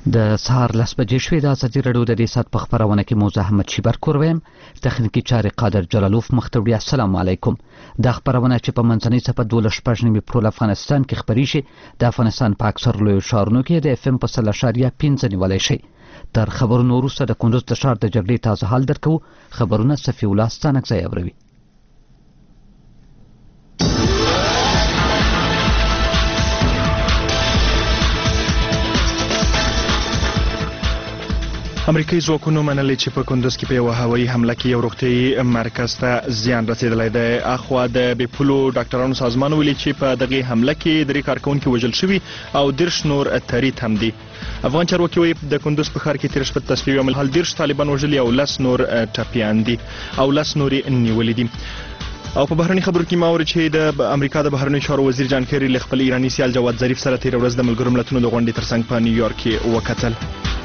د سهار 10 بجې شوې د ازادي راډیو د دې ساعت په خبرونه کې موزه احمد شیبر کورویم تخنیکی چارې قادر جلالوف مختوری. السلام علیکم. د خبرونه چې په منځنۍ صفه 12.9 پرول افغانستان کې خبري شي د افغانستان په اکثر لوی ښارونو کې د اف ام په 0.5 نیولای شي. تر خبرونو وروسته د کندوز د ښار د جګړې تازه حال درکو. خبرونه صفي الله ستانکزی اوروي. امریکایي ځواکونو منلي چې په کندوز کې په یو هوایي حمله کې یو روغتیايي مرکز ته زیان رسیدلی دی. اخوا د بیپولو ډاکټرانو سازمان ویلي چې په دغه حمله کې 3 کارکونکي وژل شوي او 10 نور تریت هم دي. افغان چارواکي وایي د کندوز په ښار کې تېره شپه تصفیوي عمل حال 10 طالبان وژلي او 10 نور ټپیان دي او 10 نور نیولي دي. او په بهرني خبرو کې ما اوري چې د امریکا د بهرنیو چارو وزیر جان کیری له خپل ایراني سیال جواد ظریف سره تېره ورځ د ملګرو ملتونو د غونډې ترڅنګ په نیویارک کې وکتل.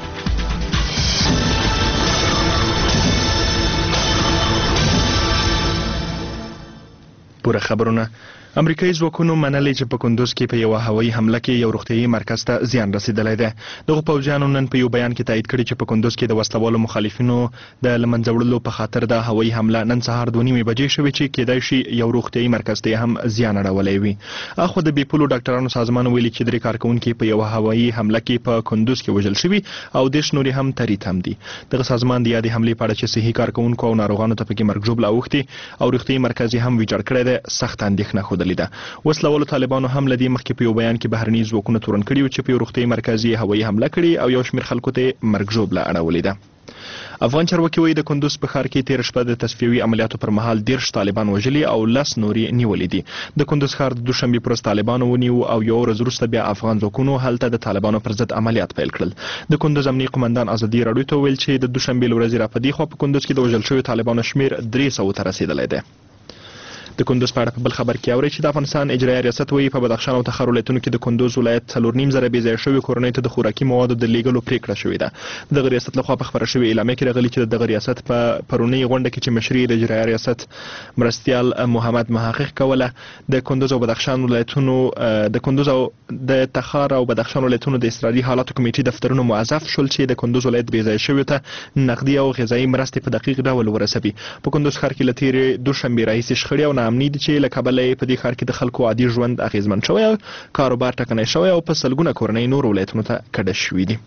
پوره خبرونه. امریکایي ځواکونو منلي چې په کندوز کې په یو هوایي حمله کې یو روغتیايي مرکز ته زیان رسیدلی دی. دغه پوځیانو نن په یو بیان کې تایید کړی چې په کندوز کې د وسلوالو مخالفینو د له منځه وړلو په خاطر د هوایي حمله نن سهار 2:30 بجې شوې چې کېدای شي یو روغتیايي مرکز ته هم زیان اړولی وي. اخو د بیپولو ډاکټرانو سازمان ویلي چې 3 کارکونکي په یو هوایي حمله کې په کندوز کې وژل شوي او 10 نور هم تریت هم دي. دغه سازمان د یادې حملې په اړه چې صحي کارکونکو او ناروغانو ته پکې مرګ ژوبله اوښتي او روغتیايي مرکز یې هم ویجاړ کړی دی سخت اندېښنه ښودلې ده. وسلوالو طالبانو هم لدی مخکې په یو بیان کې بهرني ځواکونه تورن کړي و چې په روغتیايي مرکز یې هوایي حمله کړې او یو شمېر خلکو ته مرګ ژوبله اړولې ده. افغان چارواکي وایي د کندوز په ښار کې تېره شپه د تصفیوي عملیاتو پر مهال 10 طالبان وژلي او 10 نور نیولي دي. د کندوز ښار د دوشنبې پر ورځ طالبانو ونیو او یو ورځ وروسته بیا افغان ځواکونو هلته د طالبانو پر ضد عملیات پیل کړل. د کندوز امنیي قمندان ازادي راډیو ته ویل چې د دوشنبې له ورځې را په دې خوا په کندوز کې د وژل شویو طالبانو شمېر 300 ته رسېدلی دی. د کندوز په اړه په بل خبر کې اوري چې د افغانستان اجرایي ریاست وایي په بدخشان او تخار ولایتونو کې د کندوز ولایت 4.5 زره بې ځایه شویو کورنیو ته د خوراکي موادو د لیږلو پرېکړه شوې ده. دغه ریاست لخوا په خبره شوې اعلامیه کې راغلي چې دغه ریاست په پرونۍ غونډه کې چې مشري د اجرایي ریاست مرستیال محمد محقق کوله د کندوز او بدخشان ولایتونو د کندوز او د تخار او بدخشان ولایتونو د اضطراري حالاتو کمیټې دفترونو موظف شول چې د کندوز ولایت بې ځایه شویو ته نقدي او غذایي مرستې په دقیق ډول ورسوي. په کندوز ښار کې له تېرې دوشنبې راهیسې شخړې او ناامني دي چې له کبله په دې ښار کې د خلکو عادي ژوند اغیزمن شوی او کاروبار ټکنی شوی او په سلګونه کورنۍ نور ولایتونو ته کډه شوي دي.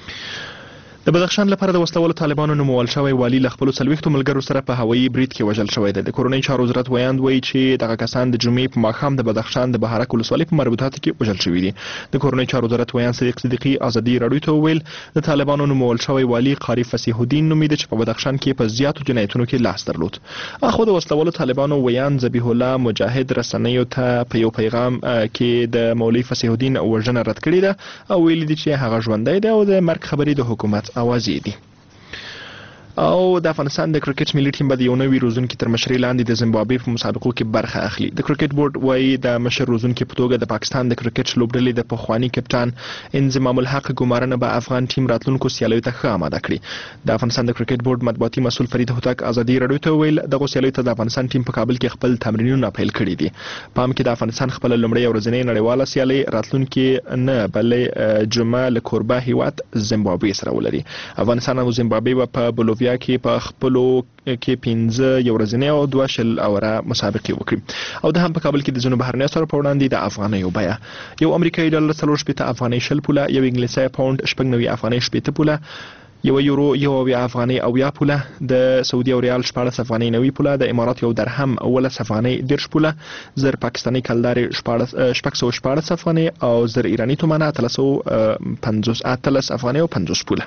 د بدخشان لپاره د وسلوالو طالبانو نومول شوی والي له خپلو 40 ملګرو سره په هوایي برید کې وژل شوی دی. د کورنۍ چارو وزارت ویاند وایي چې دغه کسان د جمعې په ماښام د بدخشان د بهارک ولسوالۍ په مربوطاتو کې وژل شوي دي. د کورنۍ چارو وزارت ویاند صدیق صدیقي ازادي راډیو ته وویل د طالبانو نومول شوی والي قاری فصیح الدین نومیده چې په بدخشان کې په زیاتو جنایتونو کې لاس درلود. اخو د وسلوالو طالبانو ویاند ذبیح الله مجاهد رسنیو ته په یو پیغام کې د مولوي فصیح الدین وژنه رد کړې ده او ویلي دي چې هغه ژوندی دی او د مرګ خبرې د حکومت اوازې دي. او د افغانستان د کرکټ ملي ټیم به د یو نوي روزونکي تر مشرۍ لاندې د زیمبابوې په مسابقو کې برخه اخلي. د کرکټ بورډ وایي د مشر روزونکي په توګه د پاکستان د کرکټ لوبډلې د پخواني کپټان انضمام الحق ګمارنه به افغان ټیم راتلونکو سیالیو ته ښه آماده کړي. د افغانستان د کرکټ بورډ مطبوعاتي مسؤل فرید هوتک ازادي راډیو ته ویل دغه سیالیو ته د افغانستان ټیم په کابل کې خپل تمرینونه پیل کړي دي. پام کې د افغانستان خپل لومړی ورځنۍ نړیواله سیالي راتلونکي نه بلې جمعه له کوربه هیواد زیمبابوې سره ولري. افغانستان او زیمبابوې په بولوویا کې په خپلو کې 15 یو ورځنۍ او 2 اوره مسابقې وکړي او د هم په کابل کې د ځینو بهرنیو سره په وړاندې د افغانیو بیه یو امریکایي ډالر 4.80 افغانۍ 10 پوله، یو انګلیسي پاوند 90 افغانۍ 80 پوله، یو یورو 1 افغانۍ 90 پوله، د سعودي او ریال 14 افغانۍ 90 پوله، د امارات یو درهم 10 افغانۍ 10 پوله، زر پاکستاني کلداري 14 افغانۍ او زر ایرانی تومانه 1350 افغانۍ او 50 پوله.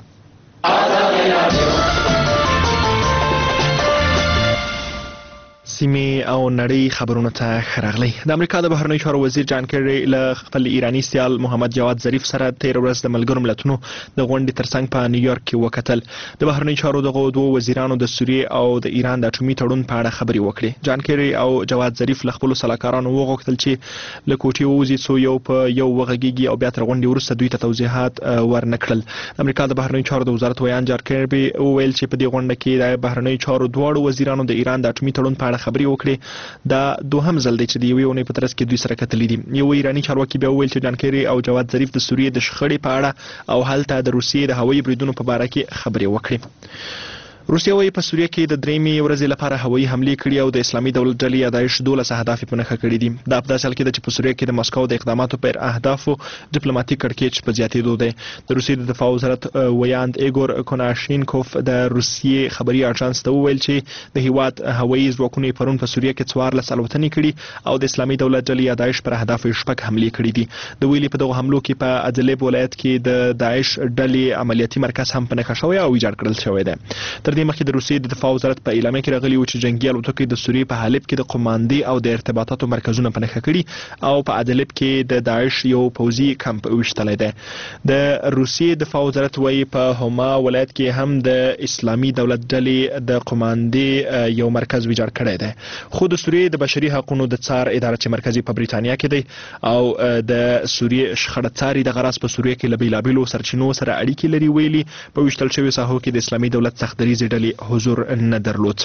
سیمې او نړۍ خبرونه ته ښه راغلی. د امریکا د بهرنیو چارو وزیر جان کیری له خپل ایراني سیال محمد جواد ظریف سره تېره ورځ د ملګرو ملتونو د غونډې ترڅنګ په نیویارک کې وکتل. د بهرنیو چارو دغو دوو وزیرانو د سوریې او د ایران د اټومي تړون په اړه خبرې وکړې. جان کیری او جواد ظریف له خپلو سلاکارانو وغوښتل چې له کوټې ووځي څو یو په یو وغږیږي او بیا تر غونډې وروسته دوی ته توضیحات ورنه کړل. د امریکا د بهرنیو چارو د وزارت ویاند جان کیری وویل چې په دې غونډه کې د بهرنیو چارو دواړو وزیرانو د ایران د اټومي تړون په اړه خبري وکړي دا دوهم ځل دی چې د یوې اونۍ په ترڅ کې دوی سره کتلي دي. یو ایرانی چارواکي بیا وویل چې جان کیری او جواد ظریف د سوریې د شخړې په اړه او هلته د روسیې د هوایي بریدونو په باره کې خبرې وکړي. روسیه وايي په سوریه کې د درېمې ورځې لپاره هوایي حملې کړي او د اسلامي دولت ډلې یا داعش 12 اهداف په نښه کړي دي. دا په داسې حال کې ده چې په سوریه کې د مسکو د اقداماتو پر اهدافو ډیپلوماټیک کړکېچ په زیاتېدو دی. د روسیې د دفاع وزارت ویاند ایګور کوناشینکوف د روسیې خبري اژانس ته وویل چې د هیواد هوایي ځواکونو پرون په سوریه کې 14 الوتنې کړي او د اسلامي دولت ډلې یا داعش پر اهدافو شپږ حملې کړي دي. د ویلي په دغه حملو کې په ادلب ولایت کې د داعش ډلې عملیاتي مرکز هم په نښه شوی او ویجاړ کړل شوی دی. تر دې مخکې د روسیې د دفاع وزارت په اعلامیه کې راغلی و چې جنگي الوتکې د سوریې په حلب کې د قوماندې او د ارتباطاتو مرکزونه په نښه کړي او په ادلب کې د داعش یو پوځي کمپ وشتلی دی. د روسیې دفاع وزارت وايي په هما ولایت کې هم د اسلامي دولت ډلې د قوماندې یو مرکز ویجاړ کړی دی. خو د سوریې د بشري حقوقو د څار اداره چې مرکزي په بریتانیا کې دی او د سوریې شخړه څاري د غراس په سوریې کې له بیلابیلو سرچینو سره اړیکې لري ویلي په ویشتل شویو ساحو کې د اسلامي دولت سختدریځې ډلې حضور نه درلود.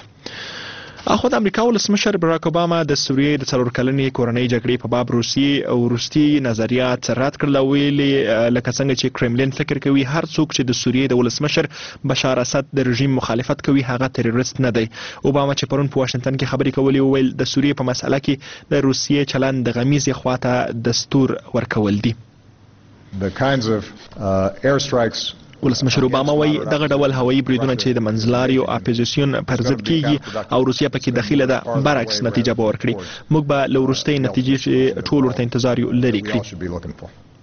اخو د امریکا ولسمشر براک اوباما د سوریې د 4 کلنې کورنۍ جګړې په باب روسیې او وروستي نظریات رد کړل او ویلي لکه څنګه چې کرملین فکر کوي هر څوک چې د سوریې د ولسمشر بشار اسد د رژیم مخالفت کوي هغه تروریست نه دی. اوباما چې پرون په واشنگټن کې خبرې کولې وویل د سوریې په مسله کې د روسیې چلند د غمیزې خواته دستور ورکول دي. The kinds of airstrikes ولسمشر اوباما وایي دغه ډول هوایي بریدونه چې د منځلاریو اپوزیسیون پر ضد کیږي او روسیه پکې دخیله ده برعکس نتیجه به ورکړي. موږ به له وروستۍ نتیجې چې ټول ورته انتظار یو لري کړي.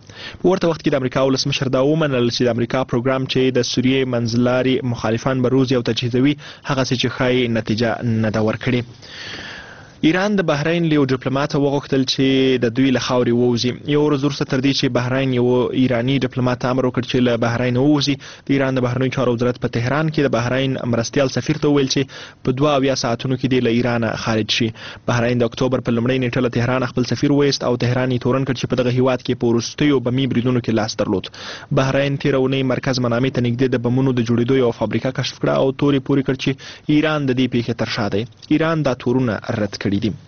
په ورته وخت کې د امریکا ولسمشر دا ومنل چې د امریکا پروګرام چې د سوریې منځلاري مخالفان به روزي او تجهیزوي هغه څه چې ښایي نتیجه نه ده ورکړي. ایران د بحرین له ډیپلوماټ وغوښتل چې د دوی له خاورې ووځي. یو ورځ وروسته تر دې چې بحرین یو ایرانی ډیپلوماټ امر وکړ چې له بحرین ووځي، د ایران د بهرنیو چارو وزارت په تهران کې د بحرین مرستیال سفیر ته وویل چې په 72 ساعتونو کې د ایران خارج شي. بحرین د اکتوبر په لومړۍ نیټه له تهران خپل سفیر وایست او تهران یې تورن کړ چې په دغه هیواد کې په وروستیو بمي بریدونو کې لاس درلود. بحرین تیر اونۍ مرکز منامې ته نږدې د بمونو د جوړېدو یو فابریکه کشف کړه او توري پوري کړ چې ایران د دې پیښې تر شا دی. ایران دا تورونه رد کړي دي.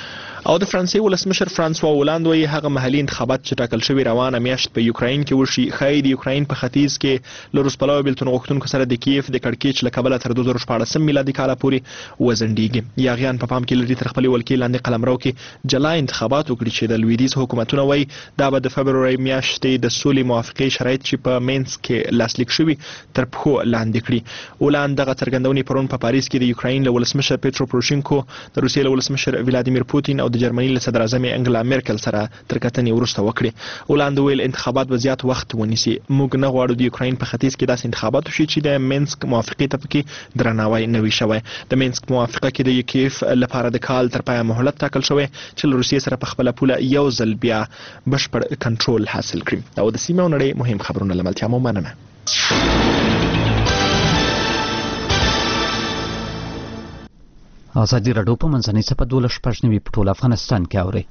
او د فرانسې ولسمشر فرانسوا هولاند وایي هغه محلي انتخابات چې ټاکل شوي روانه میاشت په یوکراین کې وشي ښایي د یوکراین په ختیځ کې له روسپلاوي بیلتون غوښتونکو سره د کیف د کړکېچ له کبله تر 2014 میلادي کاله پورې وزنډېږي. یاغیان په پام کې لري تر خپلې ولکې لاندې قلمرو کې جلا انتخابات وکړي چې د لویدیځ حکومتونه وایي دا به د فبرورۍ میاشتې د سولې موافقې شرایط چې په مینسک کې لاسلیک شوي تر پښو لاندې کړي. هولاند دغه څرګندونې پرون په پاریس کې د یوکراین له ولسمشر پیټرو پروشینکو، د روسیې له ولسمشر ولادیمیر پوتین او د جرمني له صدر اعظم انګلا میرکل سره تر کتنې وروسته وکړي. هولاند ویل انتخابات به زیات وخت ونیسي. موږ نه غواړو د یوکراین په ختیځ کې داسې انتخابات وشي چې د مینسک موافقې ته پکې درناوی نه وي شوی. د مینسک موافقه کې د کیف لپاره د کال تر پایه مهلت ټاکل شوی چې له روسیې سره په خپله پوله یو ځل بیا بشپړ کنټرول حاصل کړي. او د سیمې او نړۍ مهم خبرونه له ملتیا مو مننه. ازادي راډیو په منځنۍ سپه 12 په ټول افغانستان کې اوري.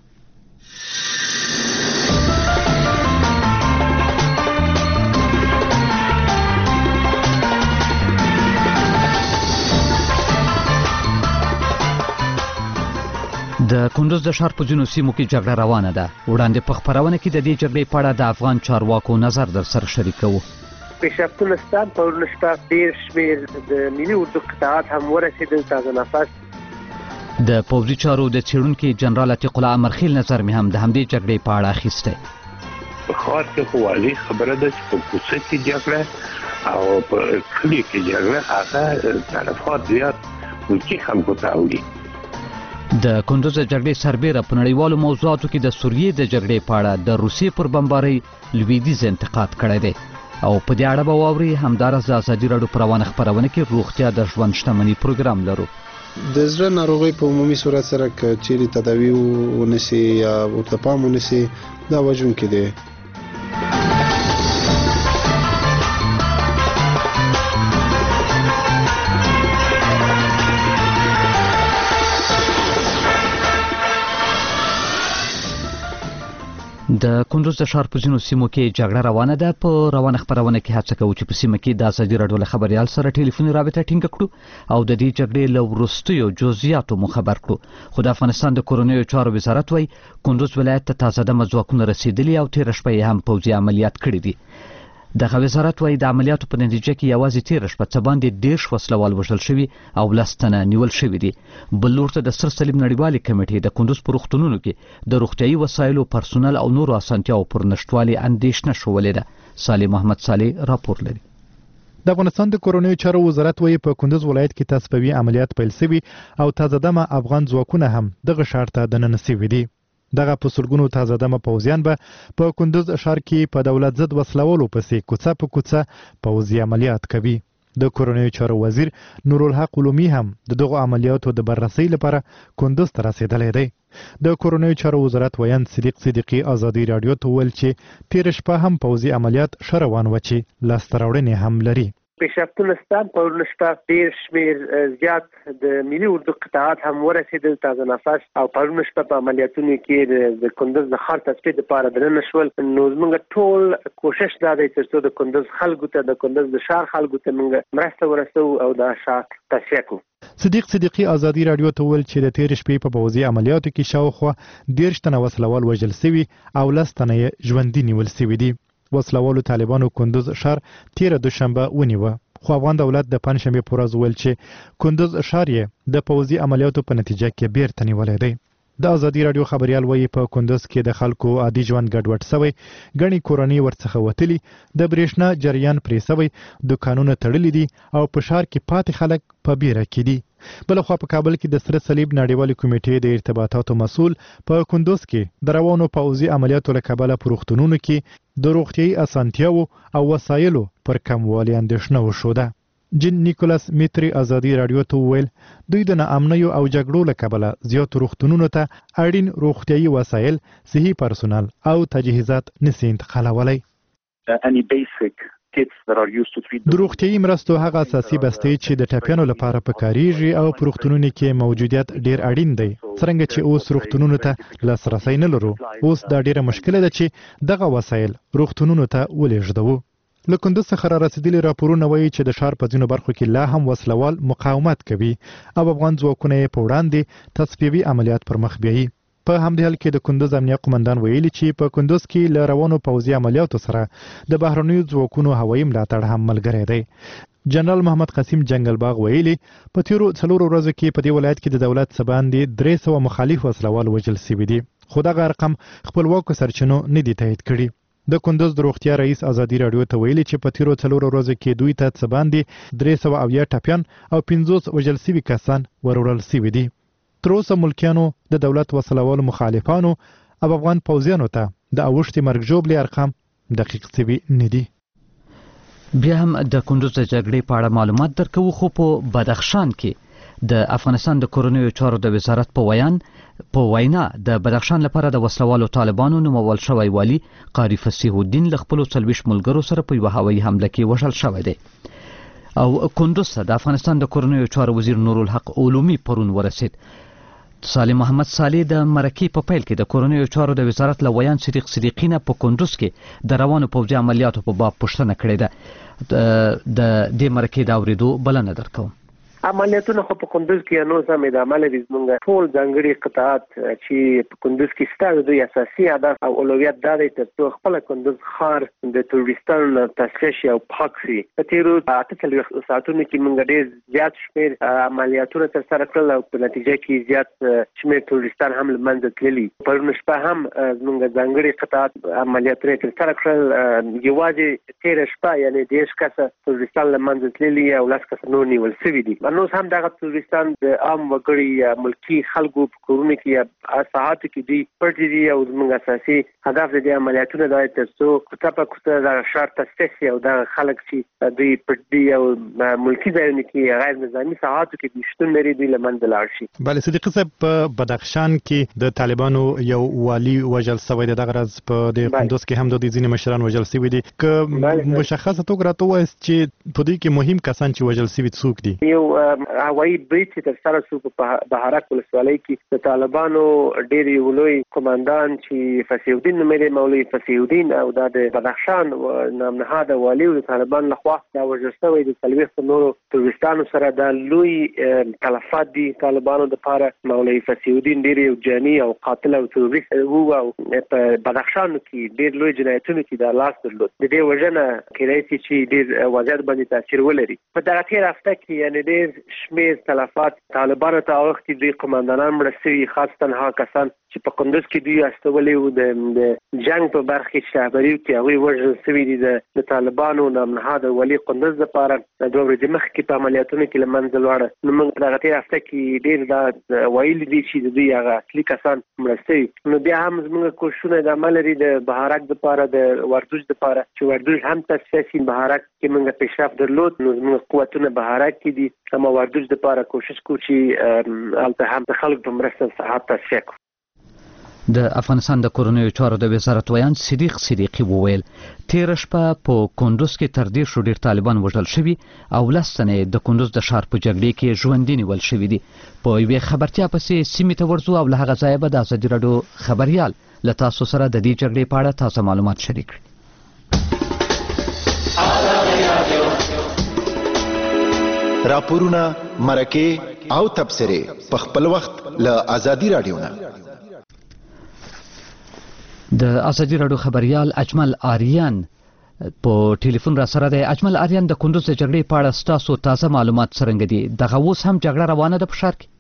د کندوز د ښار په ځینو سیمو کې جګړه روانه ده. وړاندې په خپرونه کې د دې جګړې په اړه د افغان چارواکو نظر در سره شریکوو. پیشرفتونه شته، پرونه شته، ډېر شمېر د ملي اردو قطاعات هم ورسېدل. تازه نفس د پوځي چارو د څېړونکي جنرال عتیق الله امرخیل نظر مې هم د همدې جګړې په اړه اخیستی. په ښار کې خو واضح خبره ده چې په کوڅه کې جګړه او په کلي کې جګړه هغه تلفات زیات ملکي خلکو ته اوړي. د کندوز جګړې سربیره په نړیوالو موضوعاتو کې د سوریې د جګړې په اړه د روسیې پر بمبارۍ لویدیځ انتقاد کړی دی. او په دې اړه به واوري همداراز د ازادي راډیو په روانه خپرونه کې روغتیا د ژوند شتمنۍ پروګرام لرو. د زړه ناروغۍ په عمومي صورت سره که چیرې تداوي ونشي یا ورته پام ونشي دا وژونکی دی. د کندوز د ښار په ځینو سیمو کې جګړه روانه ده. په روانه خبرونه کې هڅه کوو چې په سیمه کې د ازادي راډیو له خبريال سره ټلیفوني رابطه ټینګه کړو او د دې جګړې له وروستیو جزئیاتو مو خبر کړو. خو د افغانستان د کورنیو چارو وزارت وايي کندوز ولایت ته تازه دمه ځواکونه رسیدلي او تېره شپه یې هم پوځي عملیات کړي دي. دغه وزارت وايي د عملیاتو په نتیجه کې یوازې تېره شپه څه باندې 10 وسلوال وژل شوي او 10 تنه نیول شوي دي. بل لور ته د سر صلیب نړیوالې کمیټې د کندوز په روغتونونو کې د روغتیايي وسایلو پرسونل او نورو اسانتیاو پر نشټوالي اندېښنه شولې ده. صالح محمد صالح راپور لري. د افغانستان د کورنیو چارو وزارت وايي په کندوز ولایت کې تصفیوي عملیات پیل شوي او تازه دمه افغان ځواکونه هم دغه ښار ته دننه شوي دي. دغه په سلګونو تازه دمه پوځیان به په کندوز ښار کې په دولت ضد وسلوالو پسې کوڅه په کوڅه پوځي عملیات کوي. د کورنیو چارو وزیر نورالحق علومي هم دغه عملیاتو د بررسۍ لپاره کندوز ته رسیدلی دی. د کورنیو چارو وزارت ویان صدیق صدیقي ازادي راډیو ته ویل چې تېره شپه هم پوځي عملیات ښه روان و چې لاسته راوړنې هم لري. پیشرفتونه شته. پرون شپه ډېر شمېر زیات د ملي اردو قطاعات هم ورسېدل تازه نفس او پرون شپه په عملیاتونو کې د کندوز د ښار تصفیې دپاره دننه شول. نو زموږ ټول کوشش دا دی تر څو د کندوز خلکو ته د کندوز د ښار خلکو ته موږ مرسته ورسوو او د ښار تصفیه کړو. صدیق صدیقي ازادي راډیو ته ویل چې د تېرې شپې په پوځي عملیاتو کې شاوخوا 10 تنه وسلوال وژل شوي او 10 تنه یې ژوندي نیول شوي دي. وسلوالو طالبانو کندوز ښار تېره دوشنبه ونیوه، خو افغان دولت د پنجشنبې په ورځ ویل چې کندوز ښار یې د پوځي عملیاتو په نتیجه کې بیرته نیولی دی. د ازادي راډیو خبريال وایي په کندوز کې د خلکو عادي ژوند ګډوډ شوی، ګڼې کورنۍ ورڅخه وتلي، د برېښنا جریان پرې شوی، دوکانونه تړلي دي او په ښار کې پاتې خلک په بیره کې دي. بلخوا په کابل کې د سره صلیب نړیوالې کمیټې د ارتباطاتو مسؤل په کندوز کې د روانو پوځي عملیاتو له کبله په روغتونونو کې د روغتیايي اسانتیاوو او وسایلو پر کموالي اندېښنه وښوده. جین نیکولاس میتری ازادي راډیو ته وویل دوی د ناامنیو او جګړو له کبله زیاتو روغتونونو ته اړین روغتیايي وسایل، صحي پرسونل او تجهیزات نشي انتقالولی. د روغتیايي مرستو هغه اساسي بستې چې د ټپیانو لپاره پکارېږي او په روغتونونو کې موجودیت ډیر اړین دی. څرنګه چې اوس روغتونونو ته لاسرسی نه لرو، اوس دا ډیره مشکله ده چې دغه وسایل روغتونونو ته ولېږدوو. له کندوز څخه را رسېدلي راپورونه وایي چې د ښار په ځینو برخو کې لا هم وسلوال مقاومت کوي او افغان ځواکونه یې په وړاندې تصفیوي عملیات پر مخ بیایي. په همدې حال کې د کندوز امنیه قومندان ویلي چې په کندوز کې له روانو پوځي عملیاتو سره د بهرنیو ځواکونو هوایي ملاتړ هم ملګری دی. جنرال محمد قاسم جنګلباغ ویلي په تیرو 4 ورځو کې په دې ولایت کې د دولت څخه باندې 300 مخالف وسلوال وژل شوي دي، خو دغه رقم خپلواکو سرچینو نه دي تایید کړي. د کندوز د روغتیا رئیس ازادي راډیو ته ویلي چې په تیرو 4 ورځو کې دوی ته څه باندې 300 ټپیان او 50 وژل شوي کسان وروړل شوي دي. تر اوسه ملکیانو د دولت وسلوالو مخالفانو او افغان پوځیانو ته د اوښتې مرګ ژوبلې ارقام دقیق شوي نه دي. بیا هم د کندوز د جګړې په اړه معلومات درکوو، خو په بدخشان کې د افغانستان د کورنیو چارو د وزارت په وینا د بدخشان لپاره د وسلوالو طالبانو نومول شوی والی قاری فصیح الدین له خپلو 40 ملګرو سره په یوه هوایي حمله کې وژل شوی دی. او کندوز ته د افغانستان د کورنیو چارو وزیر نورالحق علومي پرون ورسید. صالح محمد صالح د مرکې په پیل کې د کورنیو چارو د وزارت له ویان صدیق صدیقینه په کندوز کې د روانو پوځي عملیاتو په باب پوښتنه کړې ده. د دې مرکې د اورېدو بلنه درکوم. عملیاتونه خو په کندوز کې نو سم د عمل زمونږ ټول ځانګړي قطاعات چې په کندوز کې ستاسو د اساسي هدف او اولویت دا دی چې خپل کندوز ښار د تروریستانو تصفیه شي او پاک شي. په تیرو 48 ساعتونو کې موږ ډېر زیات شمېر عملیاتونه ترسره کړل او په نتیجه کې زیات شمېر تروریستان هم له منځه تللي. پرون شپه هم زموږ ځانګړي قطاعات عملیاتونه ترسره کړل. یوازې تېره شپه یعنې 10 کسه تروریستان له منځه تللي او 10 کسه نور نیول شوي دي. نو هم دغه تروریستان د عام وګړي یا ملکی خلکو په کورونو کې یا ساحاتو کې دي پټ دي او زموږ اساسي هدف د عملیاتونو دا تر څو کوڅه په کوڅه د ښار تصفیه او د خلک چې دوی پټ دي او ملکی ځایونه کې غیر نظامي ساحاتو کې شتون لري دوی له منځه لاړ شي. بله صدیق صاحب، په بدخشان کې د طالبانو یو والی وژل شوی دی، دغه ورځ په د کندوز کې هم د دې ځینې مشران وژل شوي دي. که مشخصه توګه راته ووایاست چې په دې کې مهم کسان چې وژل شوي څوک دي؟ یو هوایي بریټ چې ترسره شو په بهارک ولسوالۍ کې د طالبانو ډېر یو لوی قوماندان چې فصیح الدین نومېده مولوي فصیح الدین او دا د بدخشان نامنهاده والي د طالبان لخوا دا وژل شوی د 40 نورو تروریستانو سره دا لوی تلفات دي طالبانو دپاره. مولوي فصیح الدین ډېر یو جاني او قاتل او تروریست و او په بدخشان کې ډېر لوی جنایتونو کې دا لاس درلود. د دې وژنه کېدای شي چې ډېر وضعیت باندې تاثیر ولري. په دغه تېره هفته کې یعنې ډېر شمېر تلفات طالبانو ته اوښتي دوی قماندانان مړه سوي، خاصتا هغه کسان چې په کندوز کې دوی استولي وو د جنګ په برخه کې چې رهبري وکړي هغوی وژل سوي دي. د طالبانو نامنهاده والي کندوز دپاره 2 ورځې مخکې په عملیاتونو کې له منځه لاړه. نو موږ په دغه تېره هفته کې ډېر دا ویلي دي چې د دوی هغه اصلي کسان مړه سوي. نو بیا هم زموږ کوششونه د عمل لري د بهارک دپاره د وردوج دپاره چې وردوج هم تصفیه شي. بهارک کې موږ پیشرفت درلود، نو زموږ قوتونه بهارک کې دي، اما وردوج دپاره کوشش کوو چې هلته هم د خلکو په مرسته صحت تصفیه کړو. د افغانستان د کورنیو چارو د وزارت ویان صدیق صدیقي وویل تیر شپه په کندوز کې تر 10 ډیر طالبان وژل شوي او 10 تنې د کندوز د ښار په جګړې کې ژوندي نیول شوي دي. په یوې خبرتیا پسې سیمې ته ورځو او له هغه ځایه به د ازادي راډیو خبریال له تاسو سره د دې جګړې په اړه تازه معلومات شریک کړي. راپورونه، مرکې او تبصرې په خپل وخت له ازادي راډیو نه. د ازادي راډیو خبریال اجمل آریان په ټلیفون را سره دی. اجمل آریان، د کندوز د جګړې په اړه ستاسو تازه معلومات څرنګه دي؟ دغه اوس هم جګړه روانه ده په ښار کې؟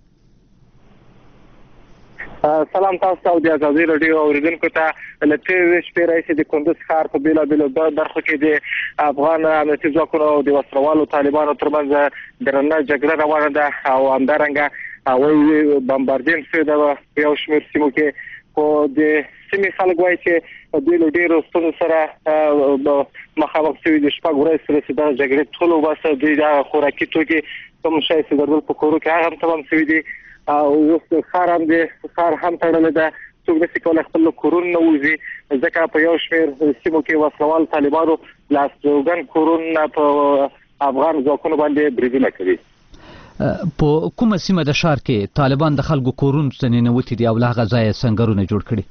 سلام تاسو ته او د ازادي راډیو اوریدونکو ته. له تېرې شپې راهیسې د کندوز ښار په بېلابېلو برخو کې د افغان امنیتي ځواکونو او د وسلوالو طالبانو ترمنځ درنه جګړه روانه ده او همدارنګه هوایي بمبارډینګ شوی ده په یو شمېر سیمو کې. خو د سیمې خلک وایي چې دوی له ډېرو ستونزو سره مخامخ شوي د 6 ورځې سره چې دغه جګړې ټول وباسه. دوی د خوراکي توکي کوم شی چې درلود په کورو کې هغه هم تمام شوي دي او اوس ښار هم تړلی ده. څوک نشي کولی خپل له کورونو نه ووځي ځکه په یو شمېر سیمو کې وسلوال طالبانو له استوګن کورونو په افغان ځواکونو باندې بریدونه کوي. په کومه سیمه د ښار کې طالبان د خلکو کورونو ته ننوتي دي او له هغه ځایه سنګرونه جوړ کړي؟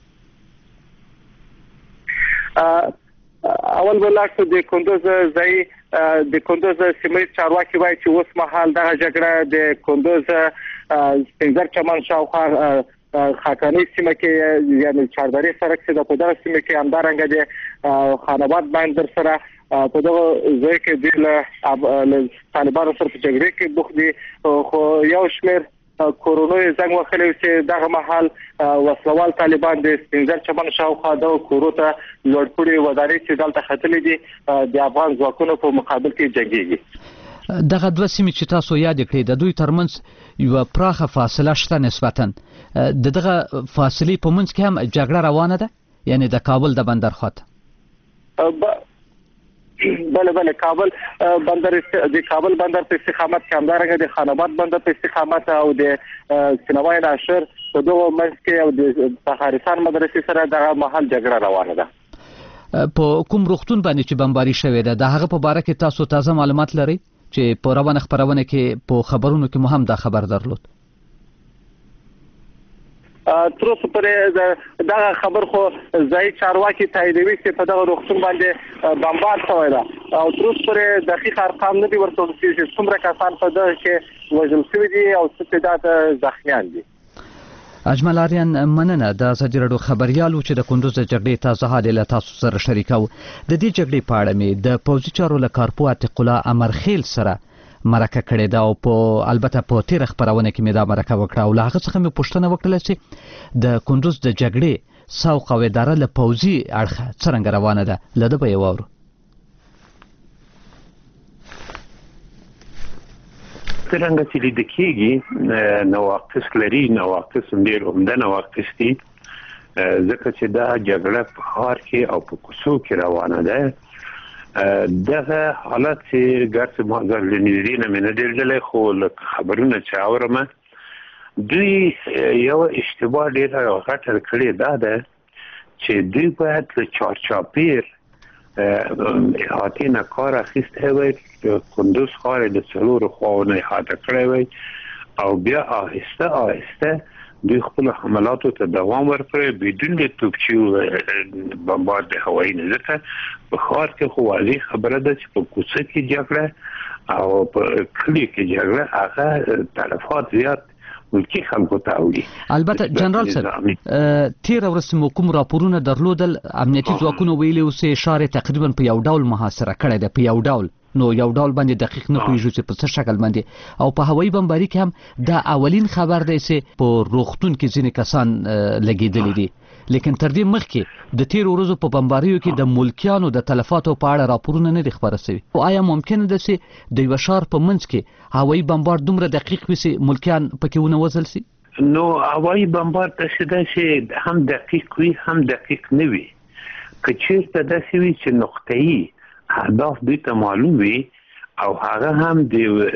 اول بلاک د کندوز سیمه چارواکي وایي چې اوس مهال دغه جګړه د کندوز سپینزر چمن شاوخوا خاکانی سیمه کې یعنی چاردرې سړک چې د پدغه سیمه کې همدارنګه د خاناباد بندر سره په دغه ځای کې د طالبانو سره په جګړې کې بوخت دي. خو یو شمېر کورونو زنګ وهلی چې دغه مهال وسلوال طالبان د سپینزر چمن شاوخوا دغه کورو ته لوړ کړي ودانۍ چې دلته ختلې دي د افغان ځواکونو په مقابل کې جنګېږي. دغه 2 سیمې چې تاسو یاد کړئ د دوی ترمنځ یوه پراخه فاصله شته نسبتا. دغه فاصلې په منځ کې هم جګړه روانه ده، یعنی د کابل د بندر خواته؟ بله کابل بندر په استقامت کې همدارنګه د خاناباد بندر په استقامت او د سینوای ناشر په دغه منځ کې او د سهارستان مدرسې سره دغه مهال جګړه روانه ده. په کوم روغتون باندې چې بمباري شوې ده د هغه په باره کې تاسو تازه معلومات لرئ چې په روانه خپرونه کې په خبرونو کې مو هم دا خبر درلود؟ تر اوسه پورې دغه خبر خو ځایي چارواکي تاییدوي چې په دغه روغتون باندې بمبار شوی ده او تر اوسه پورې دقیق ارقام نه دي ورکړل شوي چې څومره کسان په دغه کې وژل شوي دي او څه تعداد زخمیان دي. اجمل آریان، مننه. د ازادي راډیو خبریالو چې د کندوز د جګړې تازه حال له تاسو سره شریکو. د دې جګړې په اړه مې د پوځي چارو له کارپو عتیق الله امرخیل سره مرکه کړې ده او البته په تیر خبرونه کې مې دا مرکه وکړه او له هغه څخه مې پوښتنه وکړه چې د کندوز د جګړې سوق او اداره له پوځي اړخه څرنګه روانه ده. له ده به یې واورو. څرنګه چې لیدل کېږي نواقص لري، نواقص ډېر عمده نواقص دي ځکه چې دا جګړه په ښار کې او په کوڅو کې روانه ده. دغه حالت چې ګرځ مازال لنیری نه منه دلته خو خبرونه چې اورم دوی یو اشتباه ډېر غټه کړې ده چې دوی باید له چارچاپیر احاطې نه کار اخیستی وی، کندوز ښار د څلورو خواو نه احاطه کړی وی او بیا آهسته آهسته دوی خپل حملاتو ته دوام ورکړی بدون د توپچي بمبارد هوایي نه. ځکه په ښار کې خو واضح خبره ده چې په کوڅه کې جګړه او په کلي کې جګړه هغه تلفات زیات ملکی خلکو ته اوړي. البته جنرال صاحب تیر ورځ مو کوم راپورونه درلودل امنیتي ځواکونو ویلي اوس اشاره تقریبا په یو ډول محاصره کړی ده، په یو ډول باندې دقیق نه پوهیږو چې په څه شکل باندې، او په هوایي بمباري کې هم دا اولین خبر دی چې په روغتون کې ځینې کسان لګیدلي دي، لیکن تر دې مخکې د تیر ورځو په بمباریو کې د ملکیانو د تلفاتو په اړه راپورونه نه دي خبره شوي. او آیا ممکنه ده چې د یو ښار په منځ کې هوایي بمبار دومره دقیق وي چې ملکیان پکې ونه وژل شي؟ نو هوایي بمبار داسې ده چې هم دقیق وي هم دقیق نه وي. که چېرته داسې وي چې نقطه‌ایي اهداف دوی ته معلوم وي او هغه هم د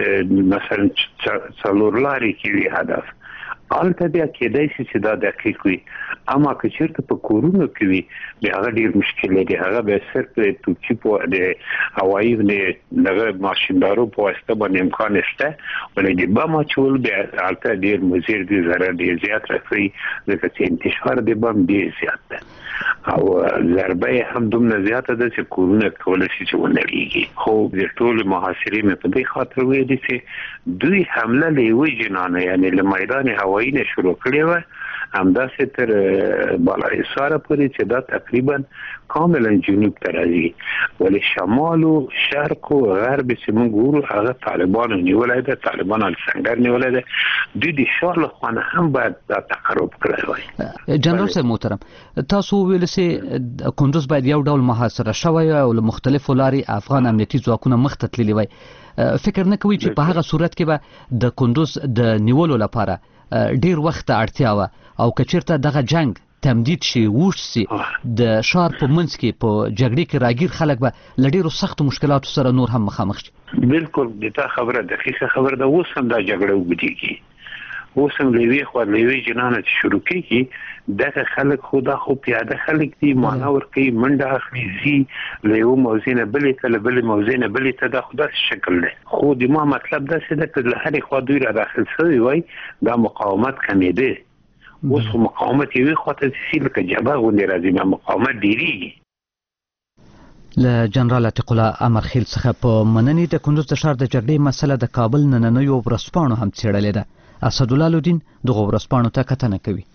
مثلا څلور لارې کې وي هدف، هلته بیا کېدای شي چې دا دقیق وي. اما که چېرته په کورونو کې وي بیا هغه ډېر مشکل دی. هغه بیا صرف د توپچي په د هوایي دغه ماشیندارو په واسطه باندې امکان شته، ولې د بم اچول بیا هلته ډېر مضر دي، ضرر ډېر زیات رسوي، ځکه چې انتشار د بم ډېر زیات ده او ضربه یې هم دومره زیاته ده چې کورونه کولی شي چې ونړېږي. خو د ټولې محاصرې مې په دې خاطر ویلي چې دوی حمله له یوې جنانه یعنې له میدان هوایي نه شروع کړې وه، همداسې تر بالاحصاره پورې چې دا تقریبا کاملا جنوب ته راځي، ولې شمال و شرق و غرب چې موږ ګورو هغه طالبانو نیولی ده، طالبانو السنګر نیولی ده. دوی د شا له خوا نه هم باید دا تقرب کړی وای. جنرال صاحب محترم، تاسو وویل چې کندوز باید یو ډول محاصره شوی او له مختلفو لارې افغان امنیتي ځواکونه مخ ته تللي وای. فکر نه کوي چې په هغه صورت کې به د کندوز د نیولو لپاره ډیر وخت اړتیا وه او که چېرته دغه جنگ تمدید شي ووږد شي د ښار په منځ کې په جګړې کې راګیر خلک به له ډېرو سختو مشکلاتو سره نور هم مخامخ شي؟ بالکل د تا خبره دقیقه خبره ده. اوس هم دا جګړه اوږدېږي، اوس هم له یوې خوا له یوې جنانه چې شروع کېږي دغه خلک خو دا خو پیاده خلک دي، معنا ورکوي، منډه اخلي، ځي له یوه موضوع نه بلې ته، له بلې موضوع نه بلې ته، دا خو داسې شکل دی. خو د ما مطلب داسې ده که له هرې خوا دوی را داخل شوي وای دا مقاومت کمېده. اوس خو مقاومت یوې خوا ته ځي لکه جبهه غوندې راځي، بیا مقاومت ډېرېږي. له جنرال عتیق الله امرخیل څخه په مننې د کندوز د ښار د جګړې مسله د کابل نننیو ورځپاڼو هم څېړلې ده. اسدالله لودین دغه ورځپاڼو ته کتنه کوي.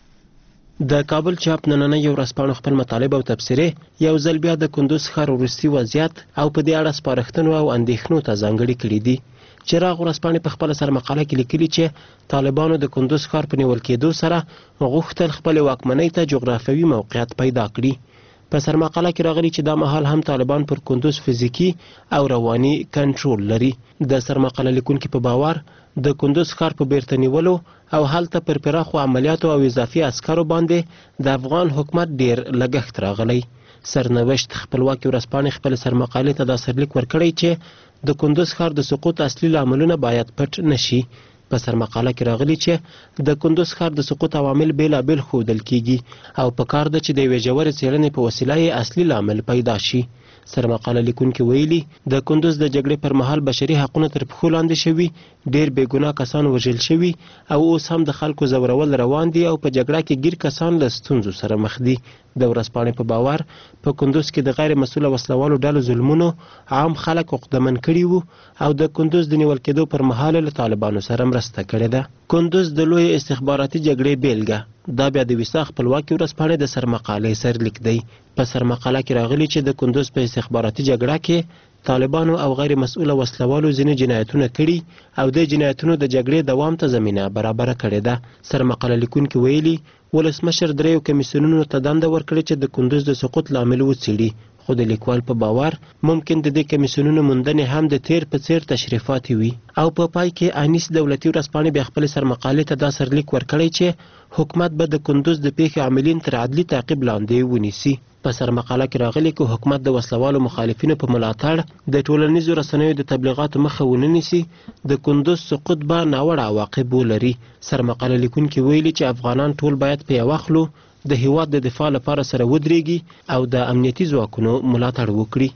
د کابل چاپ نننیو ورځپاڼو خپل مطالب او تبصرې یو ځل بیا د کندوز ښار وروستي وضعیت او په دې اړه سپارښتنو او اندېښنو ته ځانګړي کړي دي. چراغ ورځپاڼې په خپله سرمقاله کې لیکلي چې طالبانو د کندوز ښار په نیول کېدو سره غوښتل خپلې واکمنۍ ته جغرافیوي موقعیت پیدا کړي. په سرمقاله کې راغلي چې دا مهال هم طالبان پر کندوز فزیکي او رواني کنټرول لري. د سرمقاله لیکونکي په باور د کندوز ښار په بیرته نیولو او هلته پر پراخو عملیاتو او اضافي عسکرو باندې د افغان حکومت ډیر لګښت راغلی. سرنوشت خپلواکي ورځپاڼې خپل سرمقالې ته دا سرلیک ورکړی چې د کندوز ښار د سقوط اصلي لاملونه باید پټ نشي. په سرمقاله کې راغلي چې د کندوز ښار د سقوط عوامل بیلابیل ښودل کیږي او په کار ده چې د یوې ژورې څېړنې په وسیله یې اصلي لامل پیدا شي. سرمقاله لیکونکي ویلي د کندوز د جګړې پر مهال بشري حقونه تر پښو لاندې شوي، ډېر بېګناه کسان وژل شوي او اوس هم د خلکو ځورول روان دي او په جګړه کې ګیر کسان له ستونزو سره مخ دي. د ورځپاڼې په باور په کندوز کې د غیر مسؤله وسلوالو ډلو ظلمونو عام خلک عقدمن کړي وو او د کندوز د نیول کېدو پر مهال له طالبانو سره مرسته کړې ده. کندوز د لوی استخباراتي جګړې بیلګه دا بیا د ویسا خپلواکي ورځپاڼې د سرمقالې سرلیک دی. په سرمقاله کې راغلي چې د کندوز په استخباراتي جګړه کې طالبانو او غیر مسؤله وسلوالو ځینې جنایتونه کړي او د جنایتونو د جګړې دوام ته زمینه برابره کړې ده. سرمقاله لیکونکي ویلي ولسمشر دریو کمیسیونونو ته دنده ورکړې چې د کندوز د سقوط لامل وڅېړي، خو د لیکوال په باور ممکن د دې کمیسیونونو موندنې هم د تیر په څیر تشریفاتي وي. او په پای کې انیس دولتي ورځپاڼې بیا خپل سرمقالې ته دا سرلیک ورکړی چې حکومت به د کندوز د پیښې عاملین تر عدلي تعقیب لاندې ونیسي. په سرمقاله کې راغلي که حکومت د وسلوالو مخالفینو په ملاتړ د ټولنیزو رسنیو د تبلیغاتو مخه ونه نیسي، د کندوز سقوط به ناوړه عواقب ولري. سرمقاله لیکونکي ویلي چې افغانان ټول باید په یوه خلو د هیواد د دفاع لپاره سره ودرېږي او د امنیتي ځواکونو ملاتړ وکړي.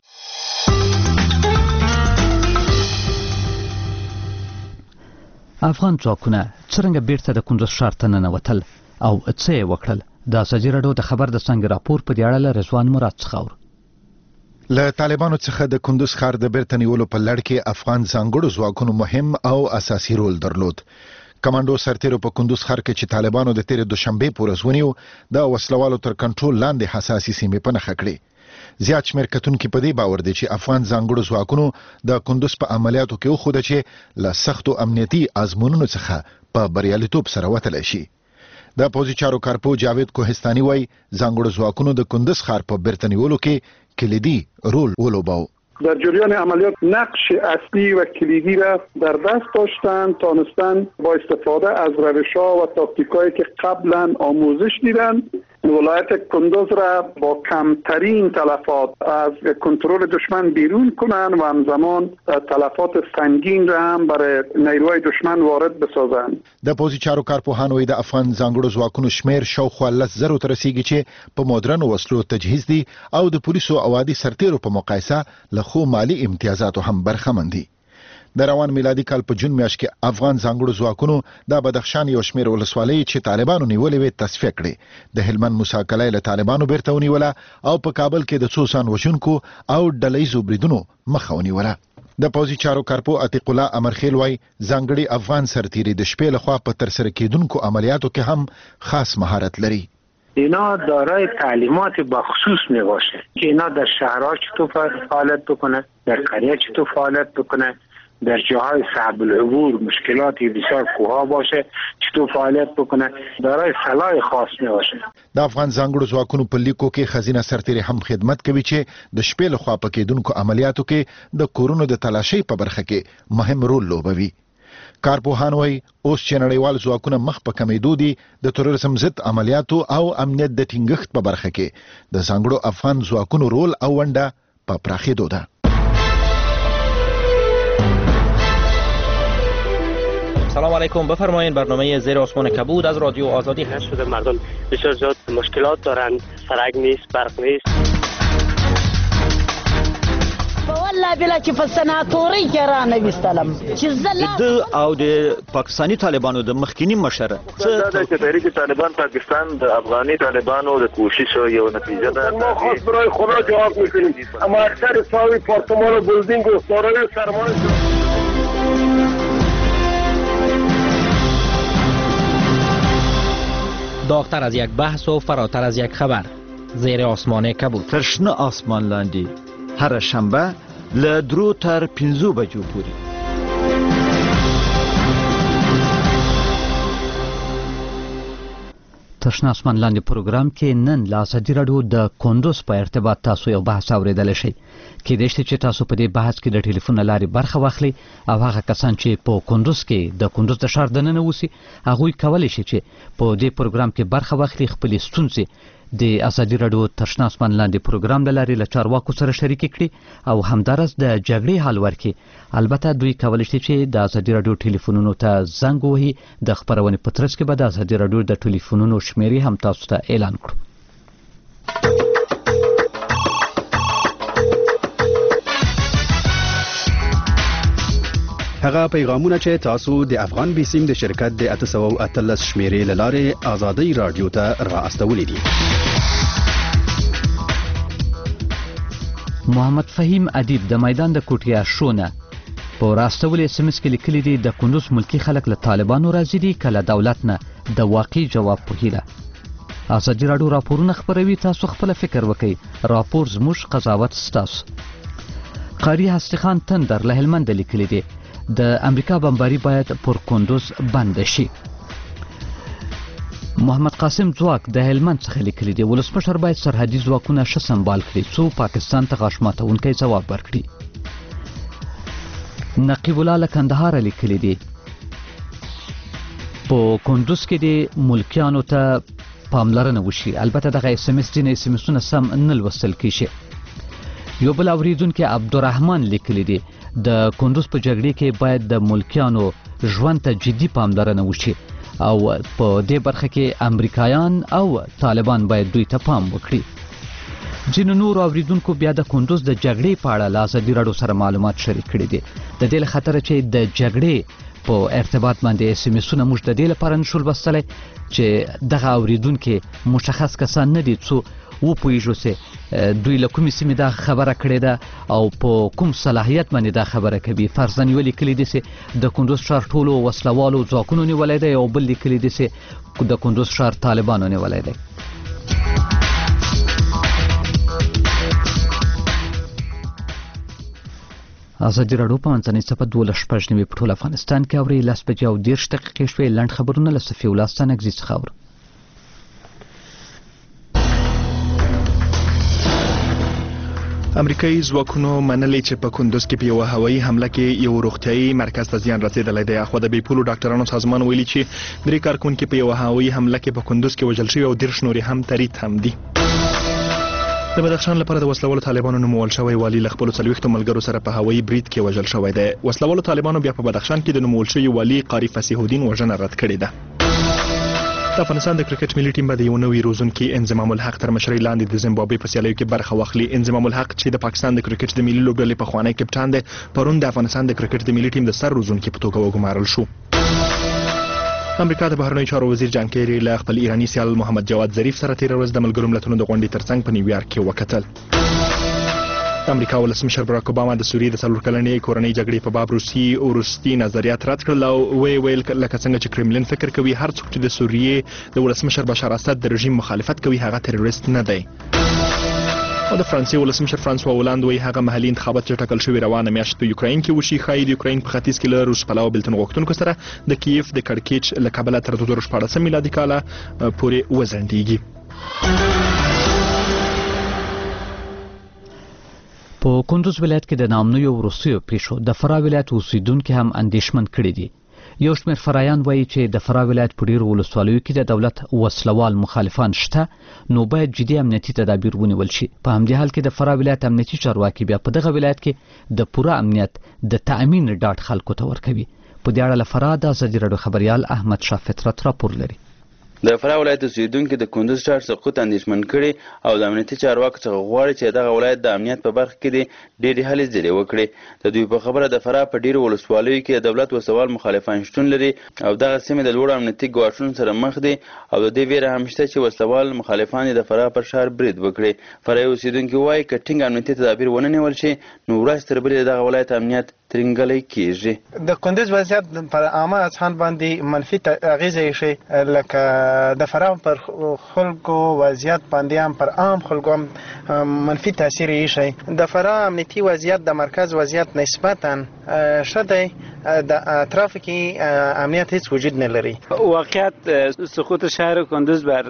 افغان ځواکونه څرنګه بیرته د کندوز ښار ته ننوتل او څه یې وکړل؟ د ازادي راډیو د خبر د څنګه راپور په دې اړه له رضوان مراد څخه اورو. له طالبانو څخه د کندوز ښار د بیرته نیولو په لړ کې افغان ځانګړو ځواکونو مهم او اساسي رول درلود. کمانډو سرتیرو په کندوز ښار کې چې طالبانو د تیر دوشنبه پورې ونیو د وسلوالو تر کنټرول لاندې حساسي سیمې په نښه کړې. زیات شمېر کتونکي په دې باور دي چې افغان ځانګړو ځواکونو د کندوز په عملیاتو کې وښوده چې له سختو امنیتي آزمونونو څخه په بریالیتوب سره وتلی شي. د پوځي چارو کارپو جاوید کوهستاني وایي ځانګړو ځواکونو د کندوز ښار په بیرته نیولو کې کلیدي رول ولوباو. در جریان عملیات نقش اصلی و کلیدی را در دست داشتند، تانستند با استفاده از روش‌ها و تاکتیکایی که قبلا آموزش دیدند ولایت کندوز را با کمترین تلفات از کنترل دشمن بیرون کنند و همزمان تلفات سنگین را هم برای نیروهای دشمن وارد بسازند. د پوځي چارو کارپوهانو د افغان ځانګړو ځواکونو شمیر شاوخوا 10,000 ته رسیږي چې په مدرنو وسلو تجهیز دي او د پولیسو او عادي سرتیرو په مقایسه له خو مالی امتیازاتو هم برخمن دي. د روان میلادي کال په جون میاشت کې افغان ځانګړو ځواکونو د بدخشان یو شمېر ولسوالۍ چې طالبانو نیولې وې تصفیه کړې. د هلمند موسی کلی له طالبانو بیرته ونیوله او په کابل کې د څو ځان وژونکو او ډلهییزو بریدونو مخه ونیوله. د پوځي چارو کارپو عتیق الله امرخیل وایي ځانګړي افغان سرتیري د شپې لخوا په ترسره کېدونکو عملیاتو کې هم خاص مهارت لري. اینا دارای تعلیمات بخصوص می باشه که اینا در شهرها چطور فعالیت بکنه، در قریه چطور فعالیت بکنه، در جاهای صعب العبور مشکلاتی بسیار کوها باشه چطور فعالیت بکنه، دارای صلاح خاص می باشه. د افغان ځانګړو ځواکونو په لیکو کې خزینه سرتیري هم خدمت کوي چې د شپې لخوا په کېدونکو عملیاتو کې د کورونو د تلاشۍ په برخه کې مهم رول لوبوي. کارپوهان وایي اوس چې نړیوال ځواکونه مخ په کمیدو دي د تروریزم ضد عملیاتو او امنیت د ټینګښت په برخه کې د ځانګړو افغان ځواکونو رول او ونډه په پراخېدو ده. سلام علیکم، بفرمایید. برنامه زیر آسمان کبود از رادیو آزادی هست. شده مردم بسیار زیاد مشکلات دارند، سرک نیست، برق نیست. والله بلا چې په سناتوري کې را نه وستلم چې د او د پاکستانی طالبانو د مخکینی مشره دا چې تحریک طالبان پاکستان د افغاني طالبانو د کوششو یو نتیجه ده. ما خاص برای خدا جواب میکنیم، اما اکثر ساوی پارتمان و بلدینگ و سارای سرمایه داغتر از یک بحث و فراتر از یک خبر. زیر آسمان کبود. ترشنه آسمان لاندی هر شنبه له 3 تر 5 بجو پورې. تشنه آسمان لاندې پروګرام کې نن له ازادي راډیو د کندوز په ارتباط تاسو یو بحث اوریدلی شئ. کېدای شي چې تاسو په دې بحث کې د ټلیفون له لارې برخه واخلئ او هغه کسان چې په کندوز کې د کندوز د ښار دننه اوسي هغوی کولی شي چې په دې پروګرام کې برخه واخلي، خپلې ستونزې د ازادي راډیو تشنه آسمان لاندې پروګرام له لارې له چارواکو سره شریکې کړي او همدارس د جګړې حل ورکړي. البته دوی کولی شي چې د ازادي راډیو ټلیفونونو ته زنګ ووهي. د خپرونې په ترڅ کې به د ازادي راډیو د ټلیفونونو شمیرې هم تاسو ته اعلان کړو. هغه پیغامونه چې تاسو د افغان بیسیم د شرکت د 813 شمیرې له لارې ازادي رادیو ته را استولې دي. محمد فهیم ادیب د میدان د کوټیا شونه په راستولې SMS کې لیکلي دي د کندوز ملکی خلک له طالبانو راضي دي کله دولت نه د واقعي جواب په هیله. ازادي راډیو راپورونه خپروي، تاسو خپل فکر وکړئ. راپور زموږ قضاوت ستاسو. قاری هستی خان تندر له هلمند لیکلي دي د امریکا بمباري باید پر کندوز بند شي. محمد قاسم ځواک د هلمند څخه لیکلي دي ولسمشر باید سرحدي ځواکونه ښه سمبال کړي څو پاکستان ته غاښ ماتونکی ځواب ورکړي. نقیب الله له کندهار لیکلي دي په کندوز کې د ملکیانو ته پاملرنه وشي. البته دغه SMS ځینې SMS-ونه سم نه لوستل کیږي. یو بل اوریدونکی عبدالرحمن لیکلی دی د کندوز په جګړې کې باید د ملکیانو ژوند ته جدي پاملرنه وشي او په دې برخه کې امریکایان او طالبان باید دوی ته پام وکړي. ځینو نور اوریدونکو بیا د کندوز د جګړې په اړه له ازادي راډیو سره معلومات شریک کړي دي. د دې له خطره چې د جګړې په ارتباط باندې اس ام اسونه موږ د دې لپاره نشو لوستلی چې دغه اوریدونکي مشخص کسان نه دي څو وپوهیږو چې دوی له کومې سیمې دا خبره کړې ده او په کوم صلاحیت باندې دا خبره کوي. فرضاً یوه لیکلي دي چې د کندوز ښار ټولو وسلوالو ځواکونو نیولی دی او بل لیکلي دي چې د کندوز ښار طالبانو نیولی دی. ازادي راډیو په منځنۍ صفحه 12 په ټول افغانستان کې اوري 10:30 شوې. لنډ خبرونه له صفي ولاسته نګزي څخه اورو. امریکایي ځواکونو منلې چې په کندوز کې په یوه هوایي حمله کې یو روغتیايي مرکز ته زیان رسېدلی دی. خو د بې پولو ډاکټرانو سازمان ویلي چې 3 کارکونکي په یوه هوایي حمله کې په کندوز کې وژل شوي او 10 نورې هم تریت هم دي. د بدخشان لپاره د وسلوالو طالبانو نومول شوی والي له خپلو 40 ملګرو سره په هوایي برید کې وژل شوی دی. وسلوالو طالبانو بیا په بدخشان کې د نومول شوی والي قاری فصیح الدین وژنه رد کړې ده. د افغانستان د کرکټ ملي ټیم به د یو نوي روزونکي انضمام الحق تر مشرۍ لاندې د زیمبابوې په سیالیو کې برخه واخلي. انضمام الحق چې د پاکستان د کرکټ د ملي لوبډلې پخوانی کپټان دی پرون د افغانستان د کرکټ د ملي ټیم د سر روزونکي په توګه وګمارل شو. امریکا د بهرنیو چارو وزیر جان کیری له خپل ایرانی سیال محمد جواد ظریف سره تیر ورځ د ملګرو ملتونو د غونډې ترڅنګ په نیویارک کې وکتل. امریکا ولسمشر براک اوباما د سوریې د 4 کلنې کورنۍ جګړې په باب روسي وروستي نظریات رد کړل او ویل لکه څنګه چې کرملین فکر کوي هر څوک چې د سوریې د ولسمشر بشار اسد د رژیم مخالفت کوي هغه تروریست نه دی. او د فرانسې ولسمشر فرانسوا هولند وایي هغه محلي انتخابات چې ټاکل شوي روانه میاشت په یوکراین کې وشي ښایي د یوکراین په ختیځ کې له روس پلوه بېلتون غوښتونکو سره د کیف د کړکېچ له کبله تر 2014 میلادي کاله پورې وځنډېږي. په کندوز ولایت کې د نامنویو وروستیو پیښو د فراه ولایت اوسیدونکي هم اندېښمن کړي دي. یو شمېر فرایان وایي چې د فراه ولایت په ډېرو ولسوالیو کې د دولت وسلوال مخالفان شته نو باید جدي امنیتي تدابیر ونیول شي. په همدې حال کې د فراه ولایت امنیتي چارواکي بیا په دغه ولایت کې د پوره امنیت د تأمین ډاډ خلکو ته ورکوي. په دې اړه له فراه د ازادي راډیو خبریال احمد شاه فطرت راپور لري. د فراه ولایت اوسیدونکي د کندوز ښار سقوط اندېښمن کړي او د امنیتي چارواکو څخه غواړي چې دغه ولایت د امنیت په برخه کې ډېرې هلې ځلې وکړي. د دوی په خبره د فراه په ډېرو ولسوالیو کې د دولت وسوال مخالفان شتون لري او دغه سیمې د لوړو امنیتي ګواښونو سره مخ دي او د دې ویره هم شته چې وسوال مخالفان د فراه پر ښار برید وکړي. فراه اوسیدونکي وایي که ټینګ امنیتي تدابیر ونه نیول شي نو ورځ تر بلې دغه ولایت امنیت ترنګلی کیږي. د کندوز وضعیت پر عامه اذهان باندې منفي اغیزه شي لکه د فراه پر خلکو وضعیت باندې هم پر عام خلکو هم منفي تاثیر یې شي. د فراه امنیتي وضعیت د مرکز وضعیت نسبتا ښه دی. د اطراف کې امنیت هیڅ وجود نه لري. واقعیت سقوط شهر کندوز بر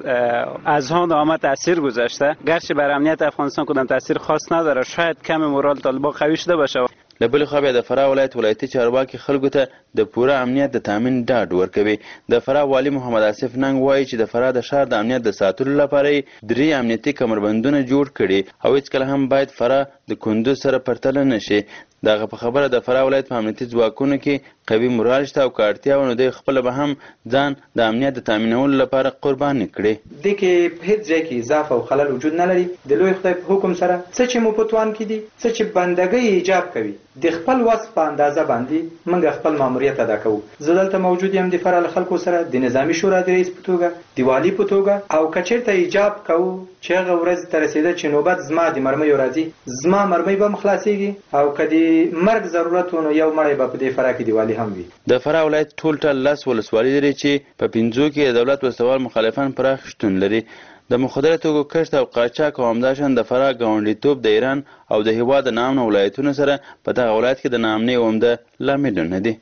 اذهان عامه تاثیر گذاشته گرچه بر امنیت افغانستان کدام تاثیر خاص نداره. شاید کم مورال طالبان قوی شده باشه. له بلې خوا بیا د فراه ولایت ولایتي چارواکي خلکو ته د پوره امنیت د تامین ډاډ ورکوي. د فراه والي محمد آصف ننګ وایي چې د فراه د ښار د امنیت د ساتلو لپاره 3 امنیتي کمربندونه جوړ کړي او هیڅکله هم باید فراه د کندوز سره پرتله نه شي. دغه په خبره د فراه ولایت په امنیتي ځواکونو کې قوي مورال شته او که اړتیا وه نو دوی خپله به هم ځان د امنیت د تامینولو لپاره قرباني کړي. دې کې په هېڅ ځای کې اضافه او خلل وجود نه لري. د لوی خدای په حکم سره څه چې مو په توان کې دي څه چې بندګۍ ایجاب کوي د خپل وس په اندازه باندې موږ خپل ماموریت ادا کوو. زه دلته موجود یم د فراه له خلکو سره د نظامي شورا د رئیس په توګه د والي په توګه او که چېرته ایجاب کوو چې هغه ورځ ته رسېده چې نوبت زما د مرمیو راځي زما مرمۍ به خلاصېږي او که د مرګ ضرورت ونه یو مړی به په دې فراه کې د والي هم وي. د فراه ولایت ټول 10 ولسوالۍ لري چې په 5 کې د دولت وسوال مخالفان پراخ شتون لري. د مخدره توکو کښت او قاچاق او همداشان د فراه ګاونډیتوب د ایران او د هېواد د نامنو ولایتونو سره په دغه ولایت کې د ناامنۍ عمده لاملونه دي.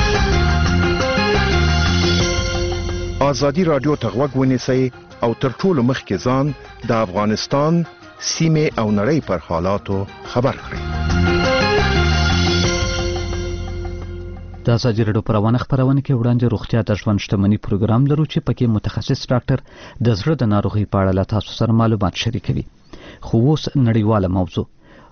ازادي راډیو ته غوږ ونیسئ او تر ټولو مخکې ځان د افغانستان سیمې او نړۍ پر حالاتو خبر کړئ. د ازادي راډیو په روانه خپرونه کې وړاندې روغتیا د ژوند شتمنۍ پروګرام لرو چې پکې متخصص ډاکټر د زړه د ناروغۍ په اړه له تاسو سره معلومات شریکوي. خو اوس نړیواله موضوع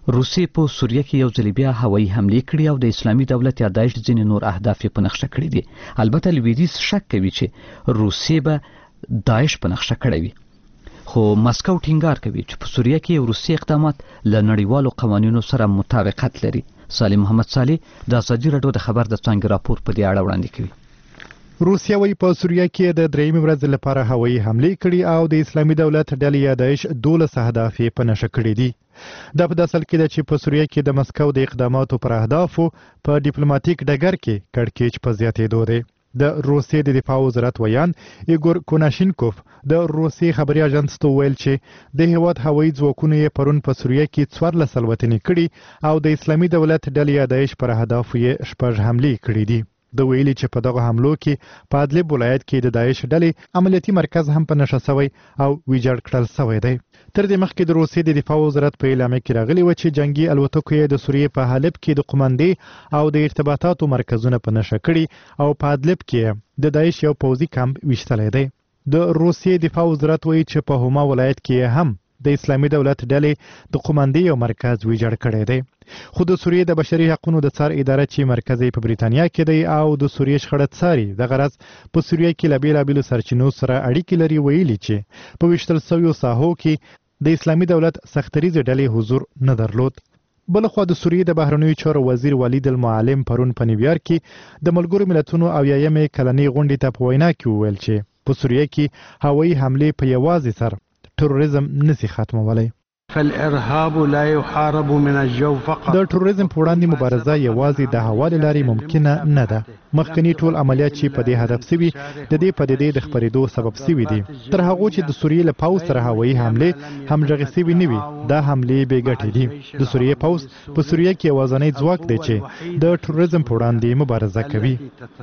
روسیې په سوریه کې یو ځل بیا هوایي حملې کړې او د اسلامي دولت یا داعش ځینې نور اهداف یې په نقشه کړي دي. البته لویدیځ شک کوي چې روسیې به داعش په نقشه کړی وي، خو مسکو ټینګار کوي چې په سوریه کې روسي اقدامات له نړیوالو قوانینو سره مطابقت لري. سالم محمد صالح د ازادي راډیو د خبر د څانګې راپور په دې اړه وړاندې کوي. روسیا وی په سوریه کې د درېیمې ورځې لپاره هوایي حملې کړي او د اسلامي دولت ډلې یا داعش 12 اهداف یې په نښه کړي دي. دا په داسل کې ده چې په سوریه کې د مسکو د اقداماتو پر اهدافو په ډیپلوماټیک ډګر کې کړکېچ په زیاتېدو دی. د روسیې د دفاع وزارت ویان ایګور کوناشینکوف د روسیې خبري اژانس ته ویل چې د هیواد هوایي ځواکونو یې پرون په سوریه کې 14 الوتنې کړي او د اسلامي دولت ډلې یا داعش پر اهدافو یې 6 حملې کړي دي. د ویلي چې په دغه حملو کې په ادلب ولایت کې د داعش ډلې عملیاتي مرکز هم په نښه شوی او ویجاړ کړل شوی دی. تر دې مخکې د روسیې د دفاع وزارت په اعلامیه کې راغلی و چې جنگي الوتکو یې د سوریې په حلب کې د قومندې او د ارتباطاتو مرکزونه په نښه کړي او په ادلب کې د داعش یو پوځي کمپ ویشتلی دی. د روسیې دفاع وزارت وایي چې په هما ولایت کې هم د اسلامي دولت ډلې د قومندې یو مرکز ویجاړ کړی دی. خو د سوریې د بشري حقوقو د څار اداره چې مرکز یې په بریتانیا کې دی او د سوریې شخړه څاري د غرض په سوریې کې له بیلابیلو سرچینو سره اړیکې لري، ویلي چې په ویشتل شویو ساحو کې د اسلامي دولت سختریزې ډلې حضور نه درلود. بلخوا د سوریې د بهرنیو چارو وزیر ولید المعلم پرون په نیویارک کې د ملګرو ملتونو اویایمې کلنۍ غونډې ته په وینا کې وویل چې په سوریه کې هوایي حملې په یوازې سر تروریزم نسی ختمولی. فالارهاب لا يحارب من الجو فقط. د تروریزم په وړاندې مبارزه یوازې د هوا له لارې ممکنه نه ده. مخکنی ټول عملیات چې په دې هدف سوي د دې پدیدې د خپرېدو سبب سوي دي. تر هغه چې د سوریې له پوځ سره هوایي حملې همغږې سوي نه وي، دا حملې بې ګټې دي. د سوریې پوځ په سوریه کې یوازینی ځواک دی چې د تروریزم په وړاندې مبارزه کوي.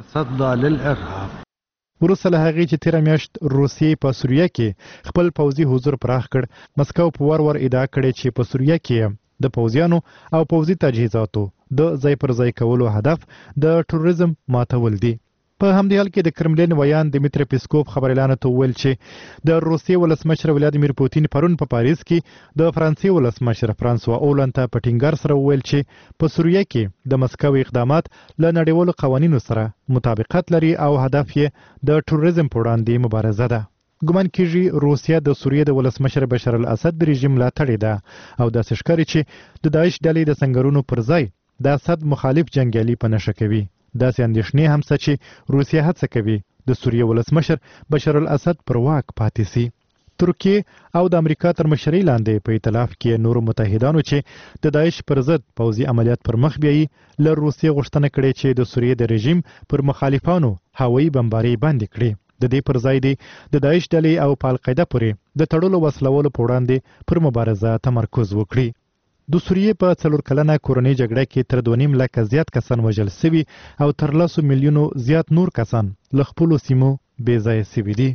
وروسته له هغې چې تیره میاشت روسیې په سوریه کې خپل پوځي حضور پراخ کړ، مسکو په ور ادعا کړې چې په سوریه کې د پوځیانو او پوځي تجهیزاتو د ځای پر ځای کولو هدف د تروریزم ماتول دي. په همدې حال کې د کرملین ویان دمیتری پیسکوف خبريالانو ته ویل چې د روسیې ولسمشر ولادیمیر پوتین پرون په پاریس کې د فرانسې ولسمشر فرانسوا اولند ته په ټینګار سره ویل چې په سوریه کې د مسکو اقدامات له نړیوالو قوانینو سره مطابقت لري او هدف یې د تروریزم په وړاندې مبارزه ده. ګمان کېږي روسیه د سوریې د ولسمشر بشار الاسد د رژیم ملاتړې ده او داسې ښکاري چې د داعش ډلې د سنگرونو پر ځای د اسد مخالف جنګیالي په نښه کوي. داسې اندېښنې هم شته چې روسیه هڅه کوي د سوریې ولسمشر بشار الاسد پر واک پاتې شي. ترکیه او د امریکا تر مشرۍ لاندې په ائتلاف کې نورو متحدانو چې د داعش پر ضد پوځي عملیات پر مخ بیایي له روسیې غوښتنه کړې چې د سوریې د رژیم پر مخالفانو هوایي بمبارۍ بندې کړي. د دې پر ځای دی د داعش ډلې او په القاعده پورې د تړلو وسلوالو په وړاندې پر مبارزه تمرکز وکړي. د سوریې په 4 کلنه کورنۍ جګړه کې تر 2.5 لکه زیات کسان وژل شوي او تر 10 میلیونو زیات نور کسان له خپلو سیمو بې ځایه شوي دي.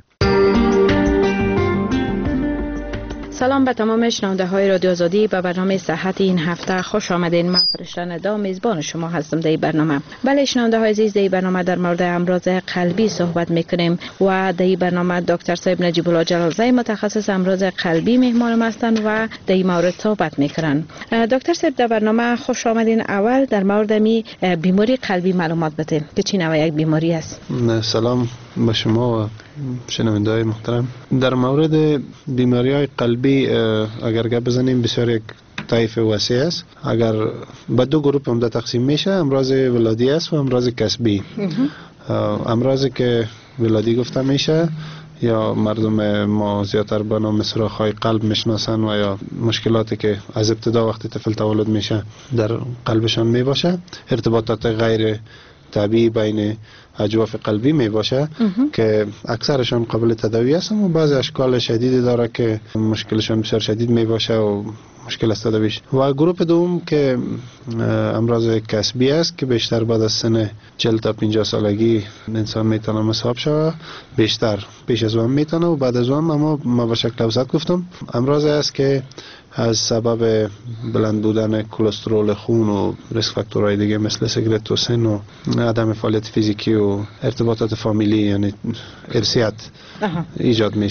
سلام به تمام شنونده های رادیو آزادی. به برنامه صحت این هفته خوش آمدین. من فرشته ندا میزبان شما هستم در این برنامه. بله شنونده های عزیز، در این برنامه در مورد امراض قلبی صحبت میکنیم و در این برنامه دکتر صاحب نجیب الله جلالزی متخصص امراض قلبی مهمان هستند و در این مورد صحبت میکنن. دکتر صاحب در برنامه خوش آمدین. اول در مورد می بیماری قلبی معلومات بدین که چی نوع یک بیماری است. سلام به شما و شنونده‌های محترم. در مورد بیماری‌های قلبی اگر گپ بزنیم بسیار یک طیف وسیع است. اگر به دو گروه عمده تقسیم میشه، امراض ولادی است و امراض کسبی. امراضی که ولادی گفته میشه یا مردم ما زیادتر به نام سوراخ‌های قلب میشناسن و یا مشکلاتی که از ابتدا وقتی طفل تولد میشه در قلبشان میباشه، ارتباطات غیر طبیعی بین اجواف قلبی می باشه که اکثرشان قابل تداوی هستن و بعضی اشکال شدیدی داره که مشکلشان بسیار شدید می باشه و مشکل است تداویش. و گروه دوم که امراض کسبی است که بیشتر بعد از سن 40 تا 50 سالگی انسان میتونه مصاب شه، بیشتر پیش از اون میتونه و بعد از اون، اما ما به شکل اوسط گفتم امراض است که از سبب بلند بودن کلسترول خون و ریسک فاکتورهای دیگه مثل سیگرت و سن و عدم فعالیت فیزیکی و ارتباطات فامیلی یعنی ارثیت ایجاد میشه.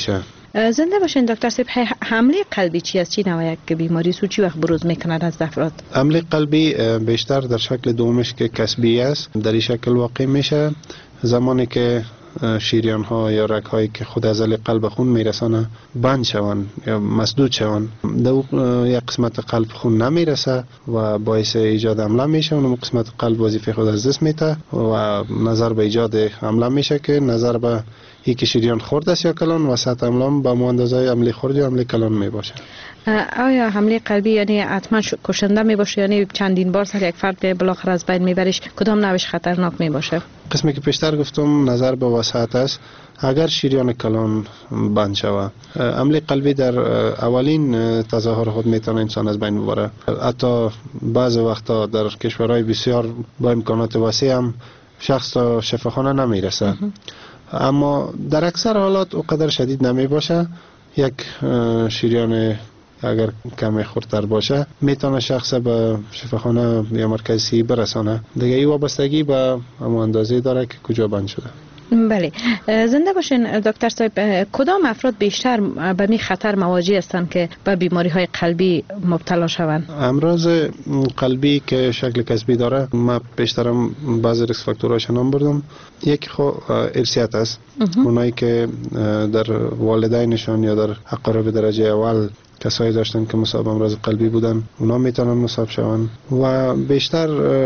زنده باشین دکتر صاحب. حمله قلبی چی است؟ چی نوع یک بیماری است و چی وقت بروز میکند از افراد؟ حمله قلبی بیشتر در شکل دومش که کسبی است در این شکل واقع میشه زمانی که شریان ها یا رگ هایی که خود عضله قلب خون میرسانه بند شوند یا مسدود شوند، در یک قسمت قلب خون نمیرسه و باعث ایجاد حمله میشه. اون قسمت قلب وظیفه خود از دست میده و نظر به ایجاد حمله میشه که نظر به یکی شریان خورد است یا کلان و سطح حمله به اندازه حمله خورد یا حمله کلان میباشه. آیا حمله قلبی یعنی حتما کشنده میباشه یعنی چندین بار سر یک فرد بالاخره از بین میبریش؟ کدام نوعش خطرناک میباشه؟ قسمی که پیشتر گفتم نظر به وسعت است. اگر شریان کلان بند شود حمله قلبی در اولین تظاهر خود میتونه انسان از بین ببره. حتی بعض وقتا در کشورهای بسیار با امکانات وسیع هم شخص تا شفاخانه نمیرسه، اما در اکثر حالات اونقدر شدید نمی باشه. یک شریان اگر کمی خردتر باشه میتونه شخص به شفاخانه یا مرکز صحی برسانه. دیگه این وابستگی به اما اندازه داره که کجا بند شده. بله. زنده باشین دکتر صاحب. کدام افراد بیشتر به می خطر مواجه هستند که به بیماری های قلبی مبتلا شوند؟ امراض قلبی که شکل کسبی داره ما بیشترم بعضی ریسک فاکتورهاش نام بردم. یک ارثیت است. اونایی که در والدینشان یا در اقارب درجه اول کسایی داشتن که مصاب امراض قلبی بودن اونا میتونن مصاب شوند و بیشتر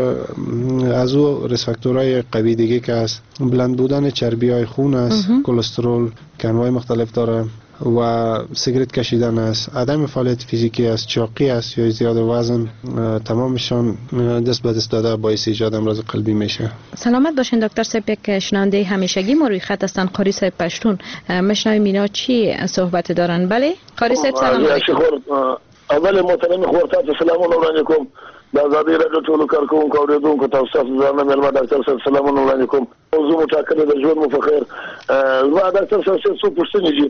از او ریسک فاکتورهای قوی دیگه که هست بلند بودن چربی های خون است، کلسترول که انواع مختلف داره و سیگرت کشیدن است، عدم فعالیت فیزیکی است، چاقی است یا زیاد وزن، تمامشان دست به دست داده باعث ایجاد امراض قلبی میشه. سلامت باشین دکتر صاحب. یک شنونده همیشگی ما روی خط هستن، قاری صاحب پشتون. مشنویم اینا چی صحبت دارن؟ بله قاری صاحب سلام علیکم. اول محترم خورتات سلام علیکم. د آزادۍ راډیو ټولو کارکوونکو اورېدونکو تاسو ځان مېلمه ډاکټر صاحب سلامونه وړاندې کوم. موضوع مټاکله د ژوند مو په خیر. زما ډاکټر صاحب څه پوښتنې دي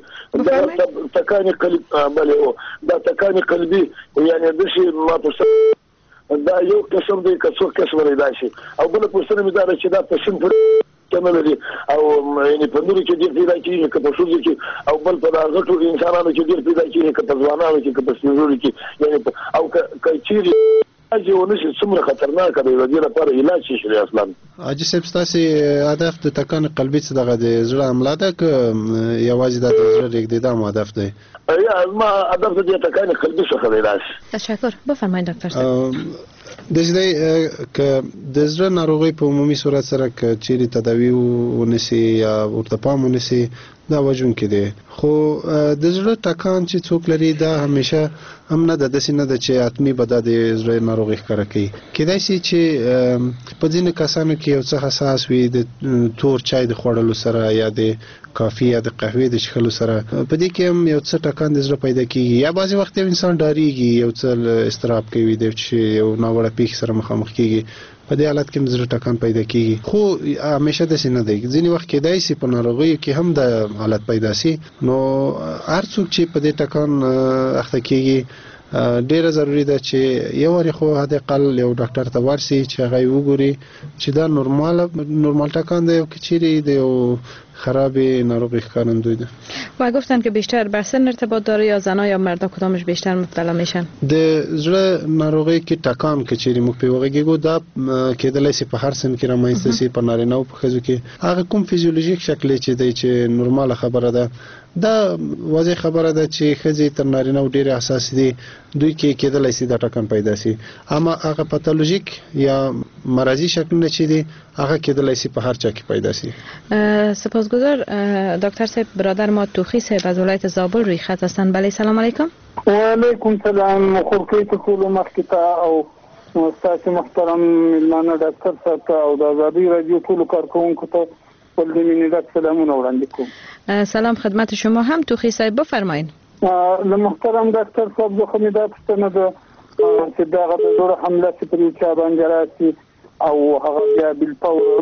د تکانې قلبي بله دا تکانې قلبي یعنی د شي ما پوښتنه دا یو قسم دی که څو قسم لري شي او بل پوښتنه مې دا چې دا په سن پر کمه لري او یعنی په نورو کې ډېر پیدا کیږي که په ښځو کې او بل په غټو انسانانو کې ډېر پیدا کیږي که په ځوانانو کې که په سپینږیرو کې یعنی او که چیرې ونه شي څومره خطرناک دی د دې لپاره علاج شي اصلا؟ حاجي صاحب ستاسو هدف د تکان قلبي څه دغه د زړه حمله ده که یوازې د زړه ریږدیدم هدف دی؟ یا ما هدف د تکان قلبي څخه دی علاج. تشکر. بفرمایید دکتر صاحب. د دې که د زړه ناروغي په عمومي صورت سره که چیرې تداوی ونسی یا ورته پام ونسی دا وجون کې دی، خو د زړه ټکان چې څوک لري دا همیشه هم نه د داسې نه ده چې حتمي به دا د زړه ناروغي ښکاره کوي. کیدای شي چې په ځینې کسانو کې یو څه حساس وي د تور چای د خوړلو سره یا د کافي یا د قهوې د څښلو سره، په دې کې هم یو څه ټکان د زړه پیدا کیږي یا بعضې وخت یو انسان ډاریږي یو څه اضطراب کوي د چې یو ناوړه پیښې سره مخامخ کیږي، په دې حالت کې زړه ټکان پیدا کیږي. خو همیشه داسې نه دی، ځینې وخت کېدای شي په ناروغیو کې هم د حالت پیدا شي. نو هر څوک چې په دې ټکان اخته کیږي ډیره ضروری ده چې یو وری خو حداقل یو ډاکټر ته ورسي چې هغه وګوري چې دا نورمال ټکان دی او که چیرې د یو خراب ناروغی ښکارندوی ده. و گفتن که بیشتر بر سن ارتباط داره یا زنا یا مردا کدامش بیشتر مبتلا میشن؟ د زړه ناروغی کې ټکان که چیرې موږ په وګورو دا کېدلای شي په هر سن کې رامنځته شي، په نارینه او په ښځو کې. هغه کوم فزیولوژیک شکل چې دی چې نورماله خبره ده، دا واضح خبره ده چې ښځې تر نارینه او ډېر حساس دي، دوی کې کېدلای شي دا ټکان پیدا شي. اما هغه پاتولوژیک یا مرضی شکلونه چې دي هغه کېدلای شي په هر چا کې پیدا شي. سپاسگزار دکتر صاحب. برادر ما توخی صاحب از ولایت زابل روی خط هستند. بله سلام علیکم. و علیکم سلام. خورکیت ټول مخکته او استاد محترم ملمانه ډاکټر صاحب او د آزادۍ رادیو ټول کارکونکو ته ول د مینې سلامونه وړاندې کوم. سلام خدمت شما هم توخی صاحب، بفرمایید. له محترم ډاکټر صاحب زه خو مې دا پوښتنه ده چې دغه د زړه حمله چې پرې چا باندې راشي او هغه بیا بالفور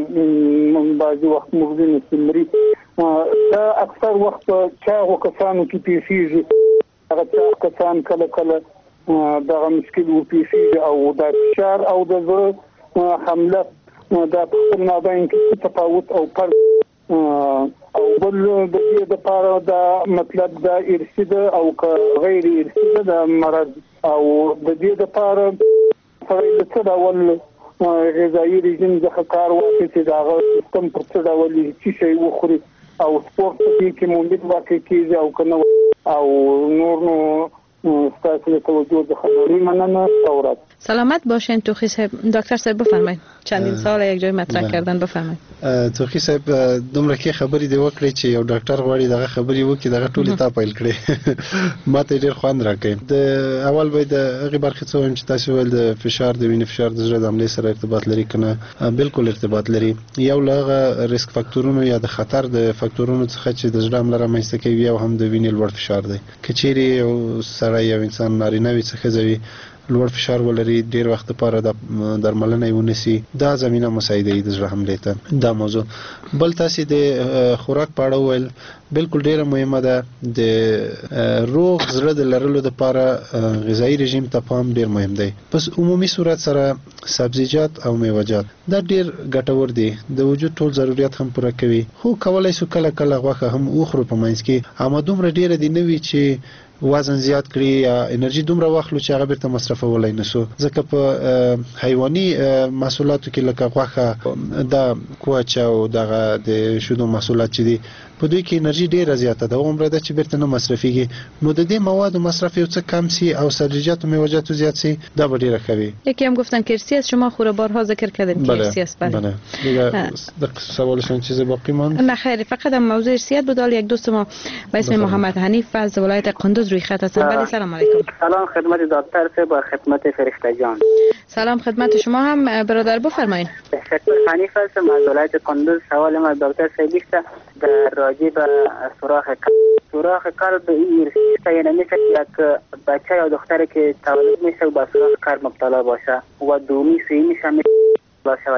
بعضې وخت مغزي نسمري، دا اکثر وخت چاغو کسانو کې پیښیږي. هغه چاغ کسان کله کله دغه مشکل وپېښیږي او دا فشار او د زړه حمله دا په خپل مابین کې تفاوت او فرق او بل د دې لپاره دا مطلب دا ارثي ده او غیر ارثي ده د مرض او د دې لپاره سړی څه ډول غذایي رژیم څخه کار واخلي چې دا سیستم پر څه ډول شي وخوري او سپورت کې مومید واقع کیږي او کنه او نور نو استاد توجه د خبري مننه اورات. سلامت باشین. توخی صاحب، دکتر صاحب بفرمایید. چندین سال یک جای مطرح کردن، بفرمایید. توخی صاحب دومره کې خبرې دی وکړي چې یو ډاکټر غواړي دغه خبرې وکړي دغه ټولې تا پیل کړي. ماته ډېر خوند راکړي. د اول به د هغه برخه څه وایم چې تاسو ول د فشار د وینې فشار د زړه د عملې سره ارتباط لري کنه؟ بالکل ارتباط لري. یو لغه ریسک فاکتورونو یا د خطر د فاکتورونو څخه چې د زړه عمله رامنځته کوي او هم د وینې لوړ فشار دی. کچېری یو سړی یو انسان نارینه وي څخه ځوي لوړ فشار ولري ډیر وخت لپاره د درملنه ونیسي، دا زمينه مساعده د زړه حمله ته دا موضوع. بل تاسو د خوراک پاړه ول بالکل ډیره مهمه ده. د روغ زړه د لرلو لپاره غذایی رژیم ته پام ډیر مهم دی. پس عمومي صورت سره سبزیجات او میوه‌جات دا ډیر ګټور دي، د وجود ټول ضرورت هم پوره کوي. خو کولای شو کله کله غوښه هم وخورو په منځ کې، اما دومره ډیره دی نوي چې وزن زیات کړي یا انرژي دومره واخلو چې هغه بیرته مصرفولای نشو. ځکه په حیواني محصولاتو کې لکه غوښه د کوچ او دغه د شودو محصولات چې دي په دوی کې انرژي ډیره زیاته ده، عمره ده چې بیرته نه مصرفيږي. نو د دې موادو مصرف یو څه کم سي او سبزیجات و میوه‌جات زیات سي، دا به ډیره خوي. یکی هم گفتن که ارثی است، شما خوره بارها ذکر کردین که ارثی است. بله دیگه سوالشون چیز باقی ماند؟ نه خیر، فقط هم موضوع ارثیت بود. یک دوست ما به اسم محمد حنیف از ولایت قندوز روی خط هستن. بله سلام علیکم. سلام خدمت دکتر صاحب و خدمت فرشته جان. سلام خدمت شما هم برادر، بفرمایید. دکتر حنیف هستم از ولایت قندوز. سوال ما دکتر صاحب است در راجع به سوراخ قلب ارثی است، یعنی مثل یک بچه یا دختری که تولد میشه و به سوراخ قلب مبتلا باشه و دومی سومی هم باشه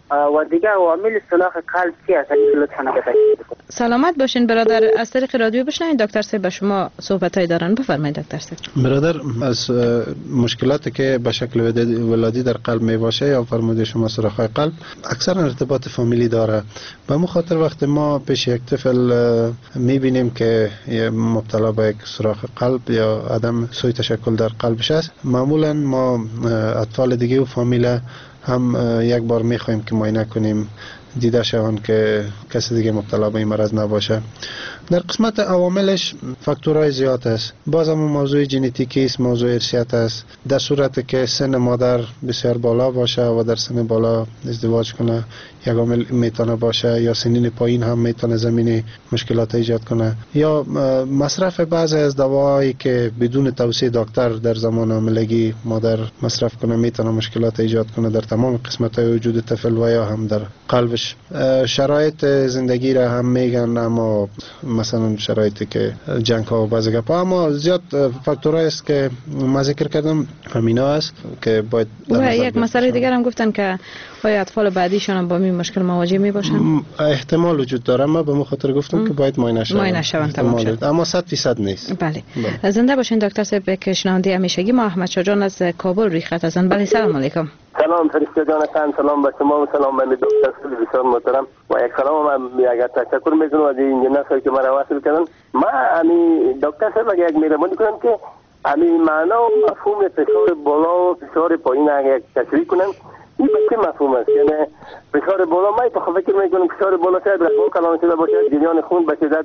و دیگه عوامل سوراخ قلب چی است؟ لطفاً تشریح کنید. سلامت باشین برادر. از طریق رادیو بشنوید دکتر صاحب به شما صحبتایی دارن. بفرمایید دکتر صاحب. برادر، از مشکلاتی که به شکل ولادی در قلب می باشه یا فرموده شما سوراخ‌های قلب اکثرا ارتباط فامیلی داره. به همون خاطر وقتی ما پیش یک طفل میبینیم که مبتلا به یک سوراخ قلب یا عدم سوی تشکل در قلبش است، معمولا ما اطفال دیگه و فامیل هم یک بار میخوایم که معاینه کنیم دیده شوند که کسی دیگه مبتلا به این مرض نباشه. در قسمت عواملش فاکتورهای زیاد است. باز هم موضوع ژنتیکی است، موضوع ارثیات است. در صورتی که سن مادر بسیار بالا باشه و در سن بالا ازدواج کنه یک عامل میتونه باشه، یا سنین پایین هم میتونه زمینه مشکلات ایجاد کنه، یا مصرف بعضی از دواهایی که بدون توصیه دکتر در زمان حاملگی مادر مصرف کنه میتونه مشکلات ایجاد کنه در تمام قسمت‌های وجود طفل و یا هم در قلبش. شرایط زندگی را هم میگن، اما مثلا شرایطی که جنگ ها و بعضی گپا، اما زیاد فاکتورایی است که ما ذکر کردم همینا است که باید و یک مسئله دیگر هم گفتن که آیا اطفال بعدیشون هم با این مشکل مواجه می باشن؟ احتمال وجود داره، ما به خاطر گفتم که باید معاینه شوند تمام شد، اما 100% نیست. بله. زنده باشین دکتر صاحب. که شنونده همیشگی ما احمد شاه جان از کابل روی خط هستند. بله سلام علیکم. سلام فرشته جان، سلام به شما و سلام به دکتر صاحب بسیار محترم و یک سلام من اگر تشکر میکنم از این انجینر که مرا وصل کردن. ما امی دکتر صاحب اگر یک مهربانی کنم که امی معنا و مفهوم فشار بالا و فشار پایین اگر یک تشریح کنن، این به چه مفهوم است؟ یعنی فشار بالا، من تو فکر میکنم فشار بالا شاید رگو کلام شده باشه، جریان خون به شدت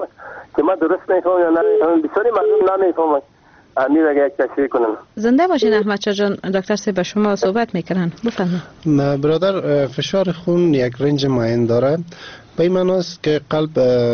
که ما درست نمیفهمم یا نمیفهمم، بسیاری مردم نمیفهمن. امیر اگه یک تشریح کنم. زنده باشین احمد شاه جان. دکتر صاحب به شما صحبت میکنن. بفرمایید. برادر، فشار خون یک رنج معین داره. به این معنی است که قلب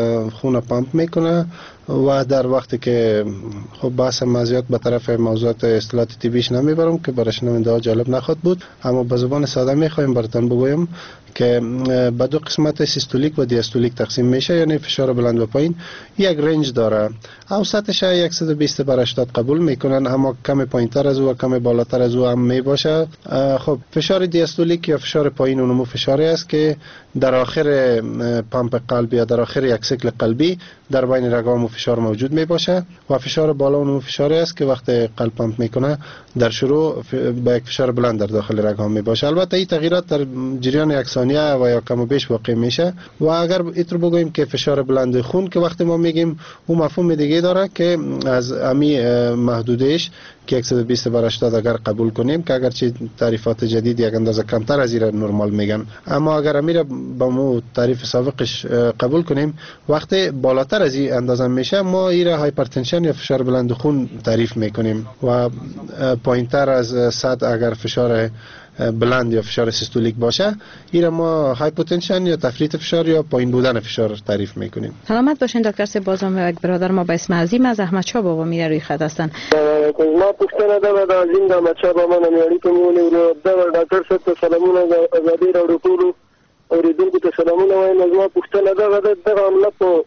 خون پمپ میکنه و در وقتی که خب بحث مزیات به طرف موضوعات اصطلاحات طبیش نمیبرم که برای شنونده ها جالب نخواد بود، اما به زبان ساده میخوایم براتون بگویم که به دو قسمت سیستولیک و دیاستولیک تقسیم میشه، یعنی فشار بلند و پایین یک رنج داره. اوسطش 120 بر 80 قبول میکنن، اما کم پایینتر از او و کم بالاتر از او هم میباشه. خب فشار دیاستولیک یا فشار پایین اونمو فشاری است که در آخر پمپ قلبی یا در آخر یک سیکل قلبی در بین رگام فشار موجود می باشه و فشار بالا اون فشاری است که وقتی قلب پمپ میکنه در شروع با یک فشار بلند در داخل رگ ها می باشه. البته این تغییرات در جریان یک ثانیه و یا کم و بیش واقع میشه و اگر اینطور بگوییم که فشار بلند خون که وقتی ما میگیم اون مفهوم دیگه داره که از امی محدودش که 120/80 اگر قبول کنیم که اگرچه تعریفات جدید یک اندازه کمتر از این نرمال میگن، اما اگر امیر با مو تعریف سابقش قبول کنیم وقتی بالاتر از این اندازه میشه ما این را هایپرتنشن یا فشار بلند خون تعریف میکنیم و پایینتر از 100 اگر فشار بلند یا فشار سیستولیک باشه این را ما هایپوتنشن یا تفریط فشار یا پایین بودن فشار تعریف میکنیم. سلامت باشین دکتر صاحب. بازم یک برادر ما به اسم عظیم از احمد شاه بابا میره روی خط هستن. ما پښتنه دا د عظیم د احمد شاه بابا نه اړیکه مونږ له ډاکټر صاحب ته سلامونه د ازادي راډیو ټولو اوریدونکو ته سلامونه وایم. ما پښتنه دا د عمله په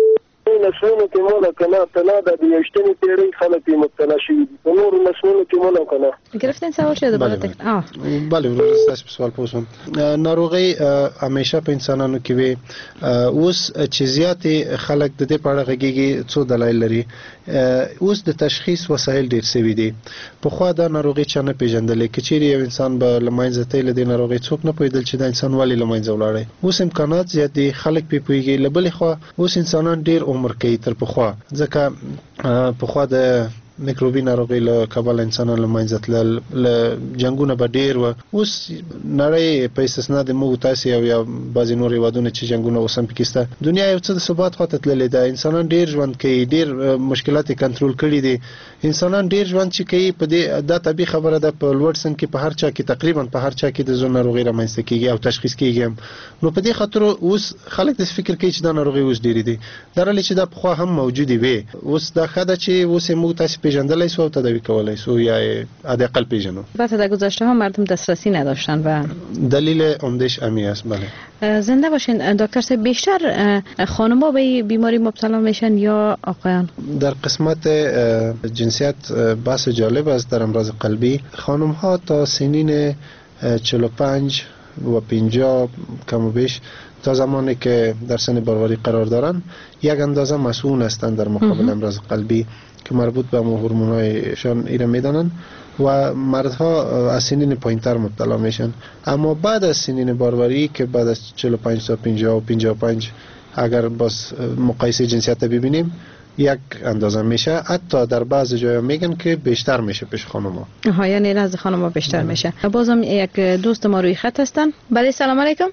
نسلونو کې مولا کنه تنا د 18 پیړۍ خلک مبتلا شوي دي، نور نسلونو کې مولا کنه. گرفتین سوال شده باید بله ورسته سوال پوسم. ناروغي همیشه په انسانانو کې وي. اوس چې زیات خلک د دې په اړه غږیږي څو دلایل لري. اوس د تشخیص وسایل ډیر سوي دي. په خوا دا ناروغي چا نه پیژندل کې چیرې یو انسان به لمانځه ته له دې ناروغي څوک نه پیدل چې دا انسان ولی لمانځه ولاړی. اوس امکانات زیات دي خلک په پیږي لبل خو اوس انسانان ډیر عمر کوي تر پخوا ځکه پخوا د میکروبي ناروغي له کابل انسانانو لمانځت ل جنگونه به ډیر و. اوس نړۍ په استثناء د موږ تاسو یا بعضی نور هیوادونه چې جنگونه اوسم پکسته دنیا یو څه د ثبات خاطر تللې ده. انسانان ډیر ژوند کوي، ډیر مشکلات کنټرول کړي دي. انسانان ډیر ژوند چې کوي په دې د طبي خبره ده په لوړ سن کې په هر چا کې تقریبا په هر چا کې د زړه ناروغي رامنځته کیږي او تشخیص کیږي. نو په دې خاطر اوس خلک د فکر کوي چې دا ناروغي اوس ډیر دي درلې چې دا په خو هم موجودي وي. اوس دا خدای چې اوس موږ تاسو پیژندلای سو او تداوی کولای سو یا حداقل پیژنو. البته در گذشته ها مردم دسترسی نداشتن و دلیل عمدهش امی است. بله زنده باشین دکتر صاحب. بیشتر خانم‌ها به بیماری مبتلا میشن یا آقایان؟ در قسمت جنسیت بحث جالب است. در امراض قلبی خانم‌ها تا سنین 45 و 50 کم و بیش تا زمانی که در سن باروری قرار دارن یک اندازه مسئول هستند در مقابل امراض قلبی که مربوط به هورمونایشان ایره میدانن و مردها از سنین پایینتر مبتلا میشن. اما بعد از سنین باروری که بعد از 45 تا 50 و 55 اگر باز مقایسه جنسیت ببینیم یک اندازه میشه. حتی در بعض جاها میگن که بیشتر میشه پیش خانم‌ها. یعنی نزد خانم‌ها بیشتر میشه. بازم یک دوست ما روی خط هستن. بله سلام علیکم.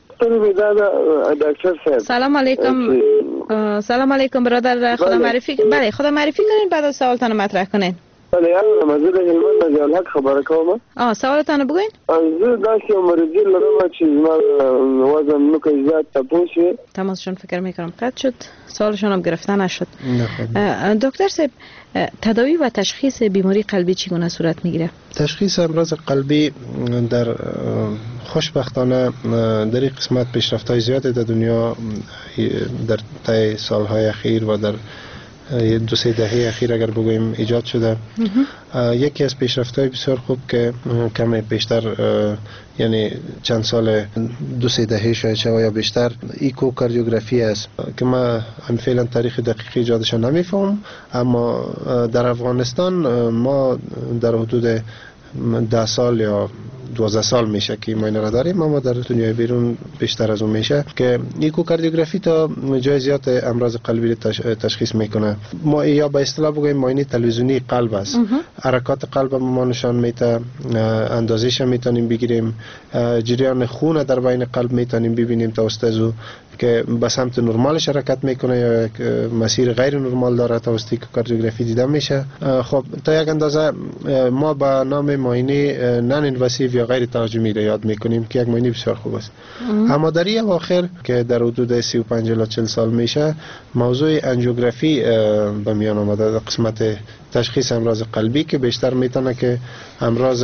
سلام علیکم. سلام علیکم برادر. خدا معرفی بله خدا معرفی کنین بعد از سوالتون مطرح کنین. بله انا مزید هلمند از الحق خبر کوم. سوالتون بگوین. زه داسې مریضی لرم چې ما وزن نو کې زیات تاسو تماسشون فکر میکنم قطع شد. سوالشون هم گرفته نشد. دکتر صاحب تداوی و تشخیص بیماری قلبی چگونه صورت میگیره؟ تشخیص امراض قلبی در خوشبختانه در این قسمت پیشرفت‌های زیاد در دنیا در طی سالهای اخیر و در 2-3 دهه اخیر اگر بگوییم ایجاد شده. یکی از پیشرفت‌های بسیار خوب که کمی بیشتر یعنی چند سال 2-3 دهه شاید یا بیشتر ایکوکاردیوگرافی است که ما هم فعلا تاریخ دقیق ایجادش نمیفهم، اما در افغانستان ما در حدود 10 سال یا 12 سال میشه که ما این را داریم، اما در دنیای بیرون بیشتر از اون میشه که ایکوکاردیوگرافی تا جای زیاد امراض قلبی تشخیص میکنه. ما یا به اصطلاح بگوییم معاینه تلویزیونی قلب است. حرکات قلب ما نشان میده، اندازه‌اش میتونیم بگیریم، جریان خون در بین قلب میتونیم ببینیم توسط او که به سمت نرمالش حرکت میکنه یا یک مسیر غیر نرمال داره توسط ایکوکاردیوگرافی دیده میشه. خب تا یک اندازه ما با نام معاینه نان اینواسیو یا غیر تهاجمی را یاد میکنیم که یک معاینه بسیار خوب است. اما در این اواخر که در حدود 35 الی 40 سال میشه موضوع انژیوگرافی به میان آمده در قسمت تشخیص امراض قلبی که بیشتر میتونه که امراض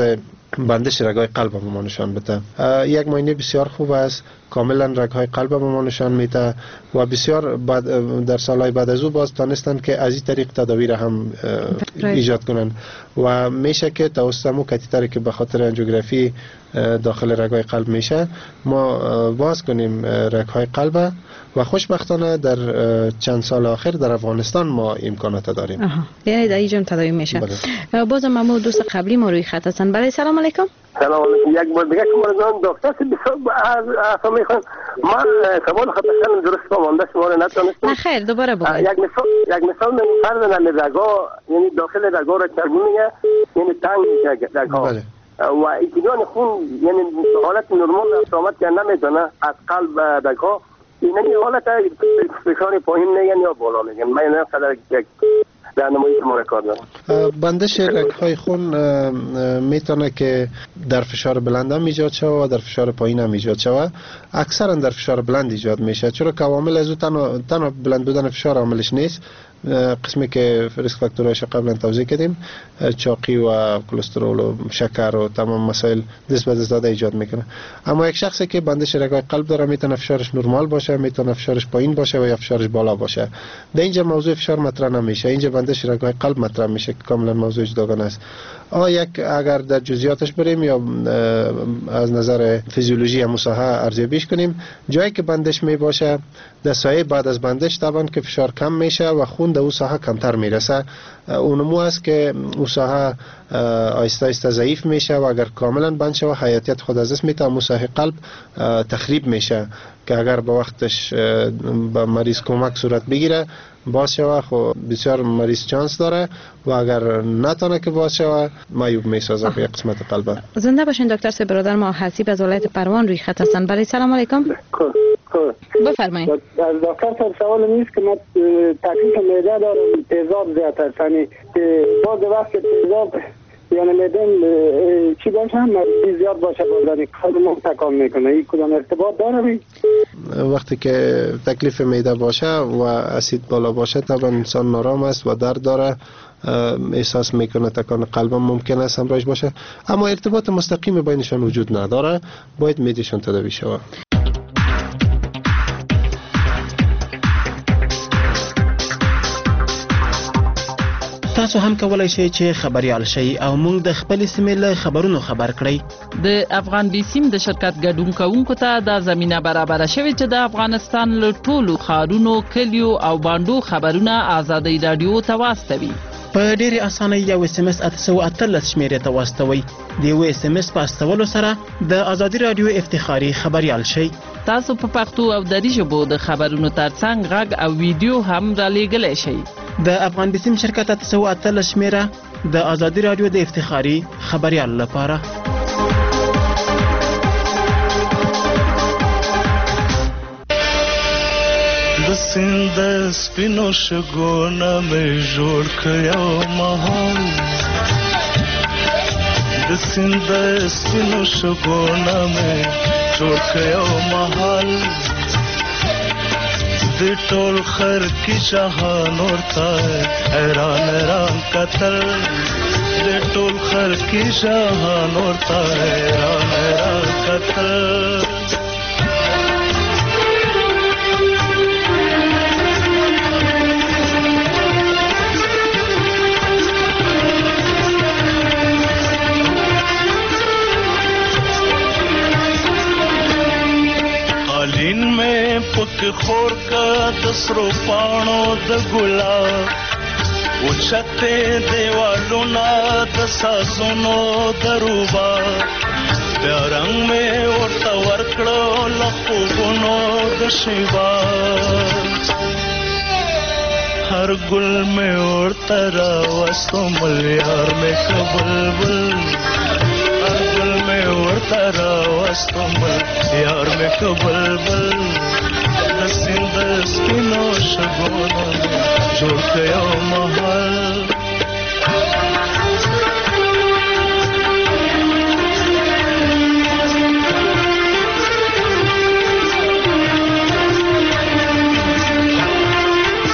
بندش رگ‌های قلب به ما نشان بده. یک معاینه بسیار خوب است، کاملا رگ‌های قلب به ما نشان میده و بسیار در سالهای بعد از او باز تانستند که از این طریق تداوی را هم ایجاد کنند و میشه که توسط مو کاتتری که به خاطر انجیوگرافی داخل رگ‌های قلب میشه ما باز کنیم رگ‌های قلب و خوشبختانه در چند سال آخر در افغانستان ما امکانات داریم. یعنی در اینجا تداوی میشه. باز ما دوست قبلی ما روی خط هستن. بله سلام علیکم. سلام علیکم. یک بار دیگه شما رو دکتر بسیار میخوام ما سوال خطرشان درست فهمیده شما رو نتونستم. نه خیر دوباره بگید. یک مثال من فرض رگا یعنی داخل رگا را چربی میگه یعنی تنگ میشه رگا. بله. و اتجاه خون یعنی حالت نرمال اقامت که نمیتونه از قلب رگا این حالت فشار پایین میگن یا بالا میگن. من نه قدر یک راهنمایی شما کار دارم. بندش رگ‌های خون میتونه که در فشار بلند هم ایجاد شود و در فشار پایین هم ایجاد شود. اکثرا در فشار بلند ایجاد میشه چرا که عوامل از تنها بلند بودن فشار عاملش نیست. قسمی که ریسک فاکتورهاش قبلا توضیح کردیم، چاقی و کلسترول و شکر و تمام مسائل دست به دست داده ایجاد میکنه. اما یک شخصی که بندش رگ‌های قلب داره میتونه فشارش نرمال باشه، میتونه فشارش پایین باشه و یا فشارش بالا باشه. در اینجا موضوع فشار مطرح نمیشه، اینجا بندش رگ‌های قلب مطرح میشه که کاملا موضوع جداگانه است. اگر در جزئیاتش بریم یا از نظر فیزیولوژی هم ساحه ارزیابیش کنیم، جایی که بندش می باشه در سایه بعد از بندش طبعا که فشار کم میشه و خون در اون ساحه کمتر میرسه. اونمو است که اون ساحه آیسته آیسته ضعیف میشه و اگر کاملا بند شه و حیاتیت خود از دست میده اون ساحه قلب تخریب میشه که اگر به وقتش به مریض کمک صورت بگیره باز شوه خب بسیار مریض چانس داره و اگر نتونه که باز شوه معیوب میسازه به قسمت قلب. زنده باشین دکتر سه برادر ما حسیب از ولایت پروان روی خط هستن. بله سلام علیکم. بفرمایید. از دکتر صاحب سوال نیست که من تکلیف معده دارم، تیزاب زیاد است، یعنی بعض وقت تیزاب یعنی معدم چی باشه مریضی زیاد باشه بازاری قلبم تکان میکنه، این کدام ارتباط داره؟ وقتی که تکلیف معده باشه و اسید بالا باشه طبعا انسان نارام است و درد داره، احساس میکنه تکان قلبم ممکن است همراهش باشه، اما ارتباط مستقیم بینشان وجود نداره، باید معدهشان تداوی شود. تاسو هم کولای شئ چې خبريال شئ او موږ د خپل سیمې له خبرونو خبر کړئ. د افغان بیسیم د شرکت ګډون کوونکو ته د زمينه برابر شوی چې د افغانستان له ټولو ښارونو، کلیو او باندو خبرونه آزادۍ رادیو ته واستوي. په ډېرې اسانۍ یو SMS 813 شمیرې ته واستوئ. د یو SMS په استولو سره د ازادي رادیو افتخاري خبريال شئ. تاسو په پښتو او دری ژبو د خبرونو ترڅنګ غږ او ویډیو هم را لېږلی شئ. د افغان بیسیم شرکت 813 شمیره د ازادي رادیو د افتخاري خبريال لپاره. د سیند سپینو شګونه مې جوړ کړو مهال، د سیند سپینو شګونه مې جوړ کړو مهال، د ټول خر کی شاهان ورته حیران ران قتل، د ټول خر کی شاهان ورته حیران ران قتل. قالین میں پک خور کا دسرو پانو د ګلاب اوچته دیوالو نا د ساسونو دروبا بیا رنگ میں ورته ورکړو لخوبونو د شیبا هر ګل میں ورته راوستو ملیار میں کبلبل هر ګل میں ورته راوستو ملیار میں کبلبل د سیند سپینو شګونو جوړ کړو محل.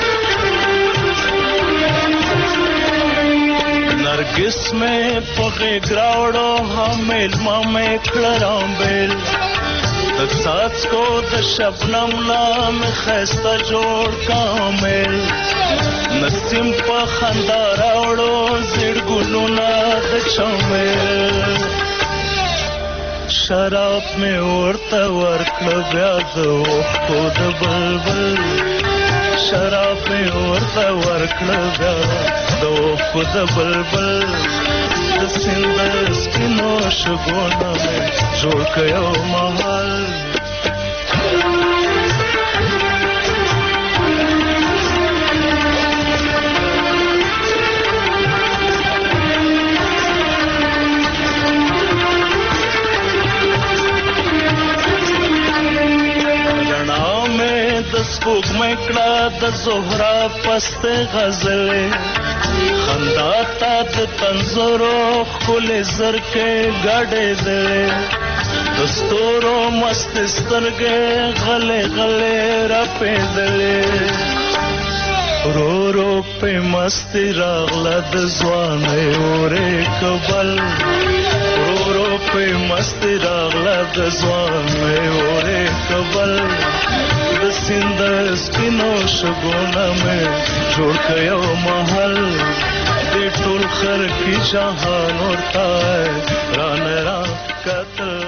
نرگس میں پغے غیږ راوړو حامل ما مې کړه رامبېل د څاڅکو د شبنم نه مې ښایسته جوړ کامل نسیم په خندا راوړو زیړ ګلونه د چمل شراب مې ورته ورکړه بیا د اوښکو د بلبل شراب مې ورته ورکړه بیا د اوښکو د بلبل د سیند د سپینو شګو نه مې جوړ کړ یو محل سپوږمۍ کړه د زهرا پسته غزلې خندا تا د تنظرو ښکلې زرکې ګډېدلې د ستورو مست سترګې غلې غلې راپېدلې ورو ورو پې مستي راغله د ځوانۍ اورې کبل ورو ورو پې مستي راغله د ځوانۍ اورې کبل د سیند سپینو شګو نه مې جوړ کړ یو محل د ټول خر کې جهان ورته رانه را کتل